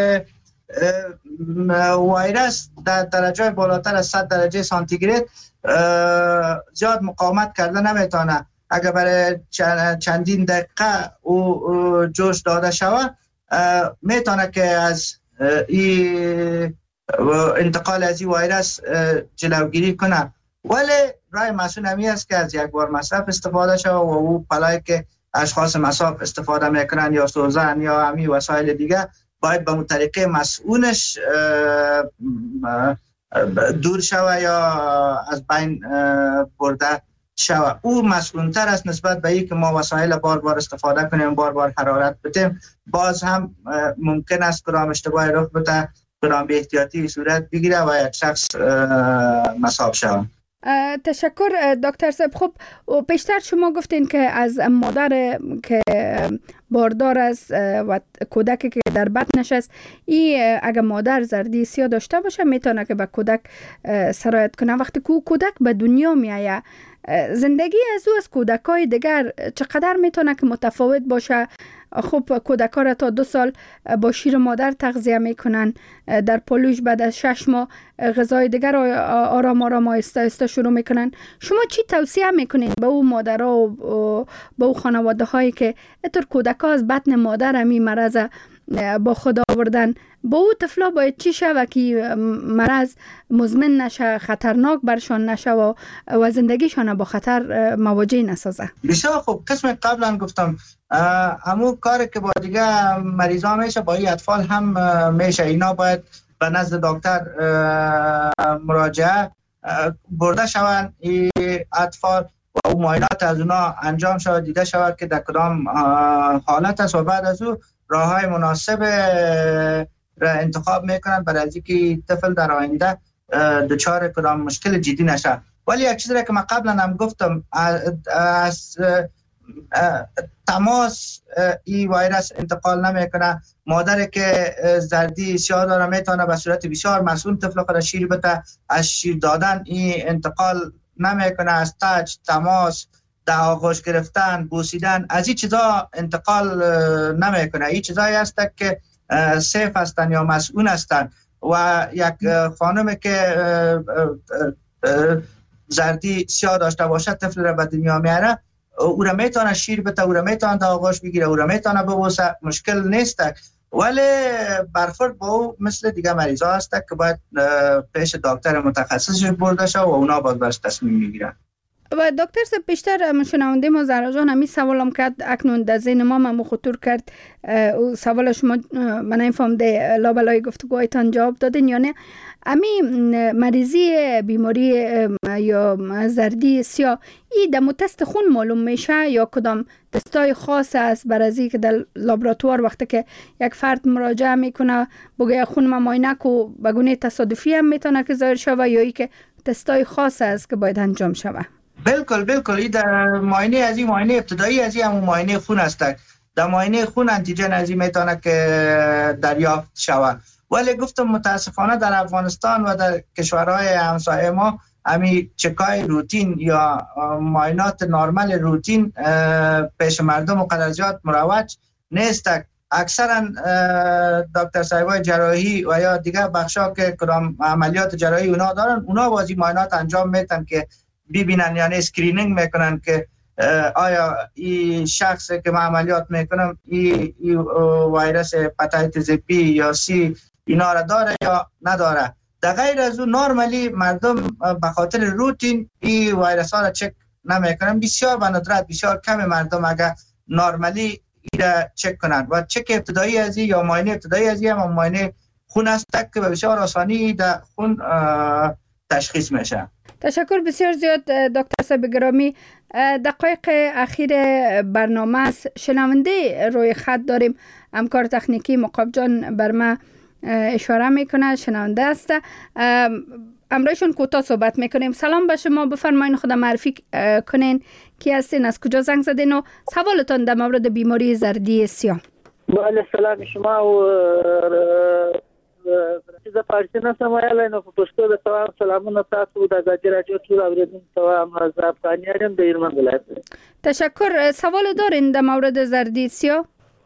ویروس در درجه بالاتر از صد درجه سانتیگراد زیاد مقاومت کرده نمیتونه. اگر برای چندین دقیقه او جوش داده شود میتونه که از این انتقال از این ویروس جلوگیری کنه، ولی رای مسئول همی است که از یک بار مصرف استفاده شود و او پلایی که اشخاص مصاب استفاده میکنن یا سوزن یا همین وسایل دیگه، باید به طریقه مسئولش دور شوه یا از بین برده شوه. او مسئول‌تر است نسبت به اینکه ما وسایل بار بار استفاده کنیم، بار بار حرارت بدیم. باز هم ممکن است کدام اشتباه رخ بده، کدام بی احتیاطی صورت بگیره و یک شخص مصاب شود. تشکر دکتر صاحب. خب پیشتر شما گفتین که از مادر که باردار است و کودکی که در بطنش است، این اگر مادر زردی سیاه داشته باشه میتونه که به کودک سرایت کنه. وقتی که کودک به دنیا میآید، زندگی از او از کودکای دیگر چقدر میتونه که متفاوت باشه؟ خب کودکا را تا دو سال با شیر مادر تغذیه میکنن، در پلوش بعد از شش ماه غذای دیگر را آرام آرام آهسته آهسته شروع میکنن. شما چی توصیه میکنین به او مادرها و به او خانواده هایی که اینطور کودکا از بطن مادر همی مرض با خود آوردن؟ با او طفلا باید چی شوه که مرض مزمن نشه، خطرناک برشان نشه و, و زندگیشان با خطر مواجه نسازه؟ بسیار خوب. قسم قبلا گفتم همون کاری که با دیگه مریضا میشه با این اطفال هم میشه. اینا باید به نزد دکتر مراجعه برده شوند این اطفال و او معاینات از اونا انجام شود، دیده شود که در کدام حالت است و بعد از او راه های مناسب را انتخاب میکنن برای از اینکه طفل در آینده دچار کدام مشکل جدی نشه. ولی یک چیزی که من قبلا هم گفتم، از تماس این ویروس انتقال نمیکنه. مادری که زردی سیاه داره میتونه به صورت بسیار مسئول طفل خود شیر بده. از شیر دادن این انتقال نمیکنه. از تاج، تماس، در آغوش گرفتن، بوسیدن، از این چیزا انتقال نمیکنه. این چیزایی هست که سیف هستن یا مسئول هستن. و یک خانم که زردی سیاه داشته باشه طفل را به دنیا میاره، او را میتونه شیر بده، او را میتونه در آغوش بگیره، او را میتونه ببوسه، مشکل نیست. ولی برخورد با او مثل دیگه مریضا هست که باید پیش دکتر متخصصش برده شد و اونا باید برش تصمیم میگیرن. و دکتر صاحب پیشتر شنونده ما زهرا جان همی سوالم کرد، اکنون در ذهن ما هم خطور کرد. او سوال شما من نفهمیده لابلای گفتگوهایتان جواب دادین یا نه. امی مریضی بیماری یا زردی سیاه ای در تست خون معلوم میشه یا کدام تستای خاص است برای که در لابراتوار وقتی که یک فرد مراجعه میکنه بگه خون ما معاینه کو به گونه تصادفی هم میتونه که ظاهر شوه یا ای که تستای خاص است که باید انجام شوه؟ بالکل بالکل. این در معاینه از این معاینه ابتدایی از این هم معاینه خون است. در معاینه خون انتیجن از این میتونه که دریافت شود. ولی گفتم متاسفانه در افغانستان و در کشورهای همسایه ما همین چکای روتین یا معاینات نرمال روتین پیش مردم مقدر زیاد مروج نیست. اکثرا دکتر صاحبای جراحی و یا دیگر بخشا که کدام عملیات جراحی اونا دارن، اونا بازی معاینات انجام میتن که ببینن، یعنی اسکرینینگ میکنن که آیا این شخصی که من عملیات میکنم این ویروس هپاتیتس بی یا سی اینا را داره یا نداره. در غیر از اون نرمالی مردم به خاطر روتین این ویروس ها را چک نمیکنن. بسیار به ندرت، بسیار کم مردم اگر نرمالی این را چک کنند. و چک ابتدایی از این یا معاینه ابتدایی از این هم معاینه خون است که به بسیار آسانی در خون تشخیص میشه. تشکر بسیار زیاد دکتر صاحب گرامی. دقایق اخیر برنامه است. شنونده روی خط داریم. همکار تکنیکی مقاب جان بر ما اشاره میکنه، شنونده است. امروزشون کوتاه صحبت میکنیم. سلام به شما، بفرمایین خود معرفی کنین، کی هستین، از کجا زنگ زدین و سوالتون در مورد بیماری زردی سیاه. بله سلام شما و رسیده پارچه نستم ویاله نو پشتو به توام سلامون تاسو د ازادي رادیو ټول اوریدونکو توام از افغانیان د ایران ولایت. تشکر. سوال دارین در مورد زردی سیاه؟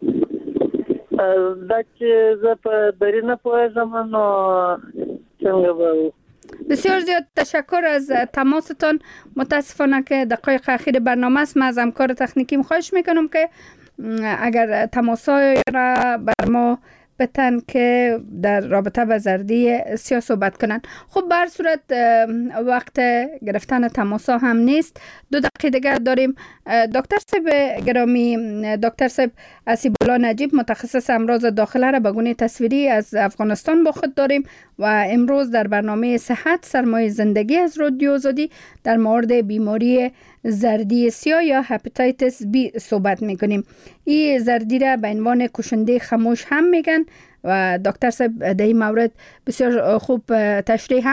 دا چې زه په درې نه پوهېږم نو څنګه به. بسیار زیاد تشکر از تماستان. متاسفانه که دقایق اخیر برنامه است. من از همکار تکنیکیم خواهش میکنم که اگر تماسای را بر ما بتن که در رابطه با زردی سیاه صحبت کنن. خب بر صورت وقت گرفتن تماس هم نیست، دو دقیقه دیگر داریم. دکتر صاحب گرامی، دکتر صاحب اسیب‌الله نجیب متخصص امراض داخله را به گونه تصویری از افغانستان با خود داریم و امروز در برنامه صحت سرمایه زندگی از رادیو آزادی در مورد بیماری زردی سیاه یا هپاتیتس بی صحبت میکنیم. این زردی را به عنوان کشنده خاموش هم میگن و دکتر صاحب در این مورد بسیار خوب تشریح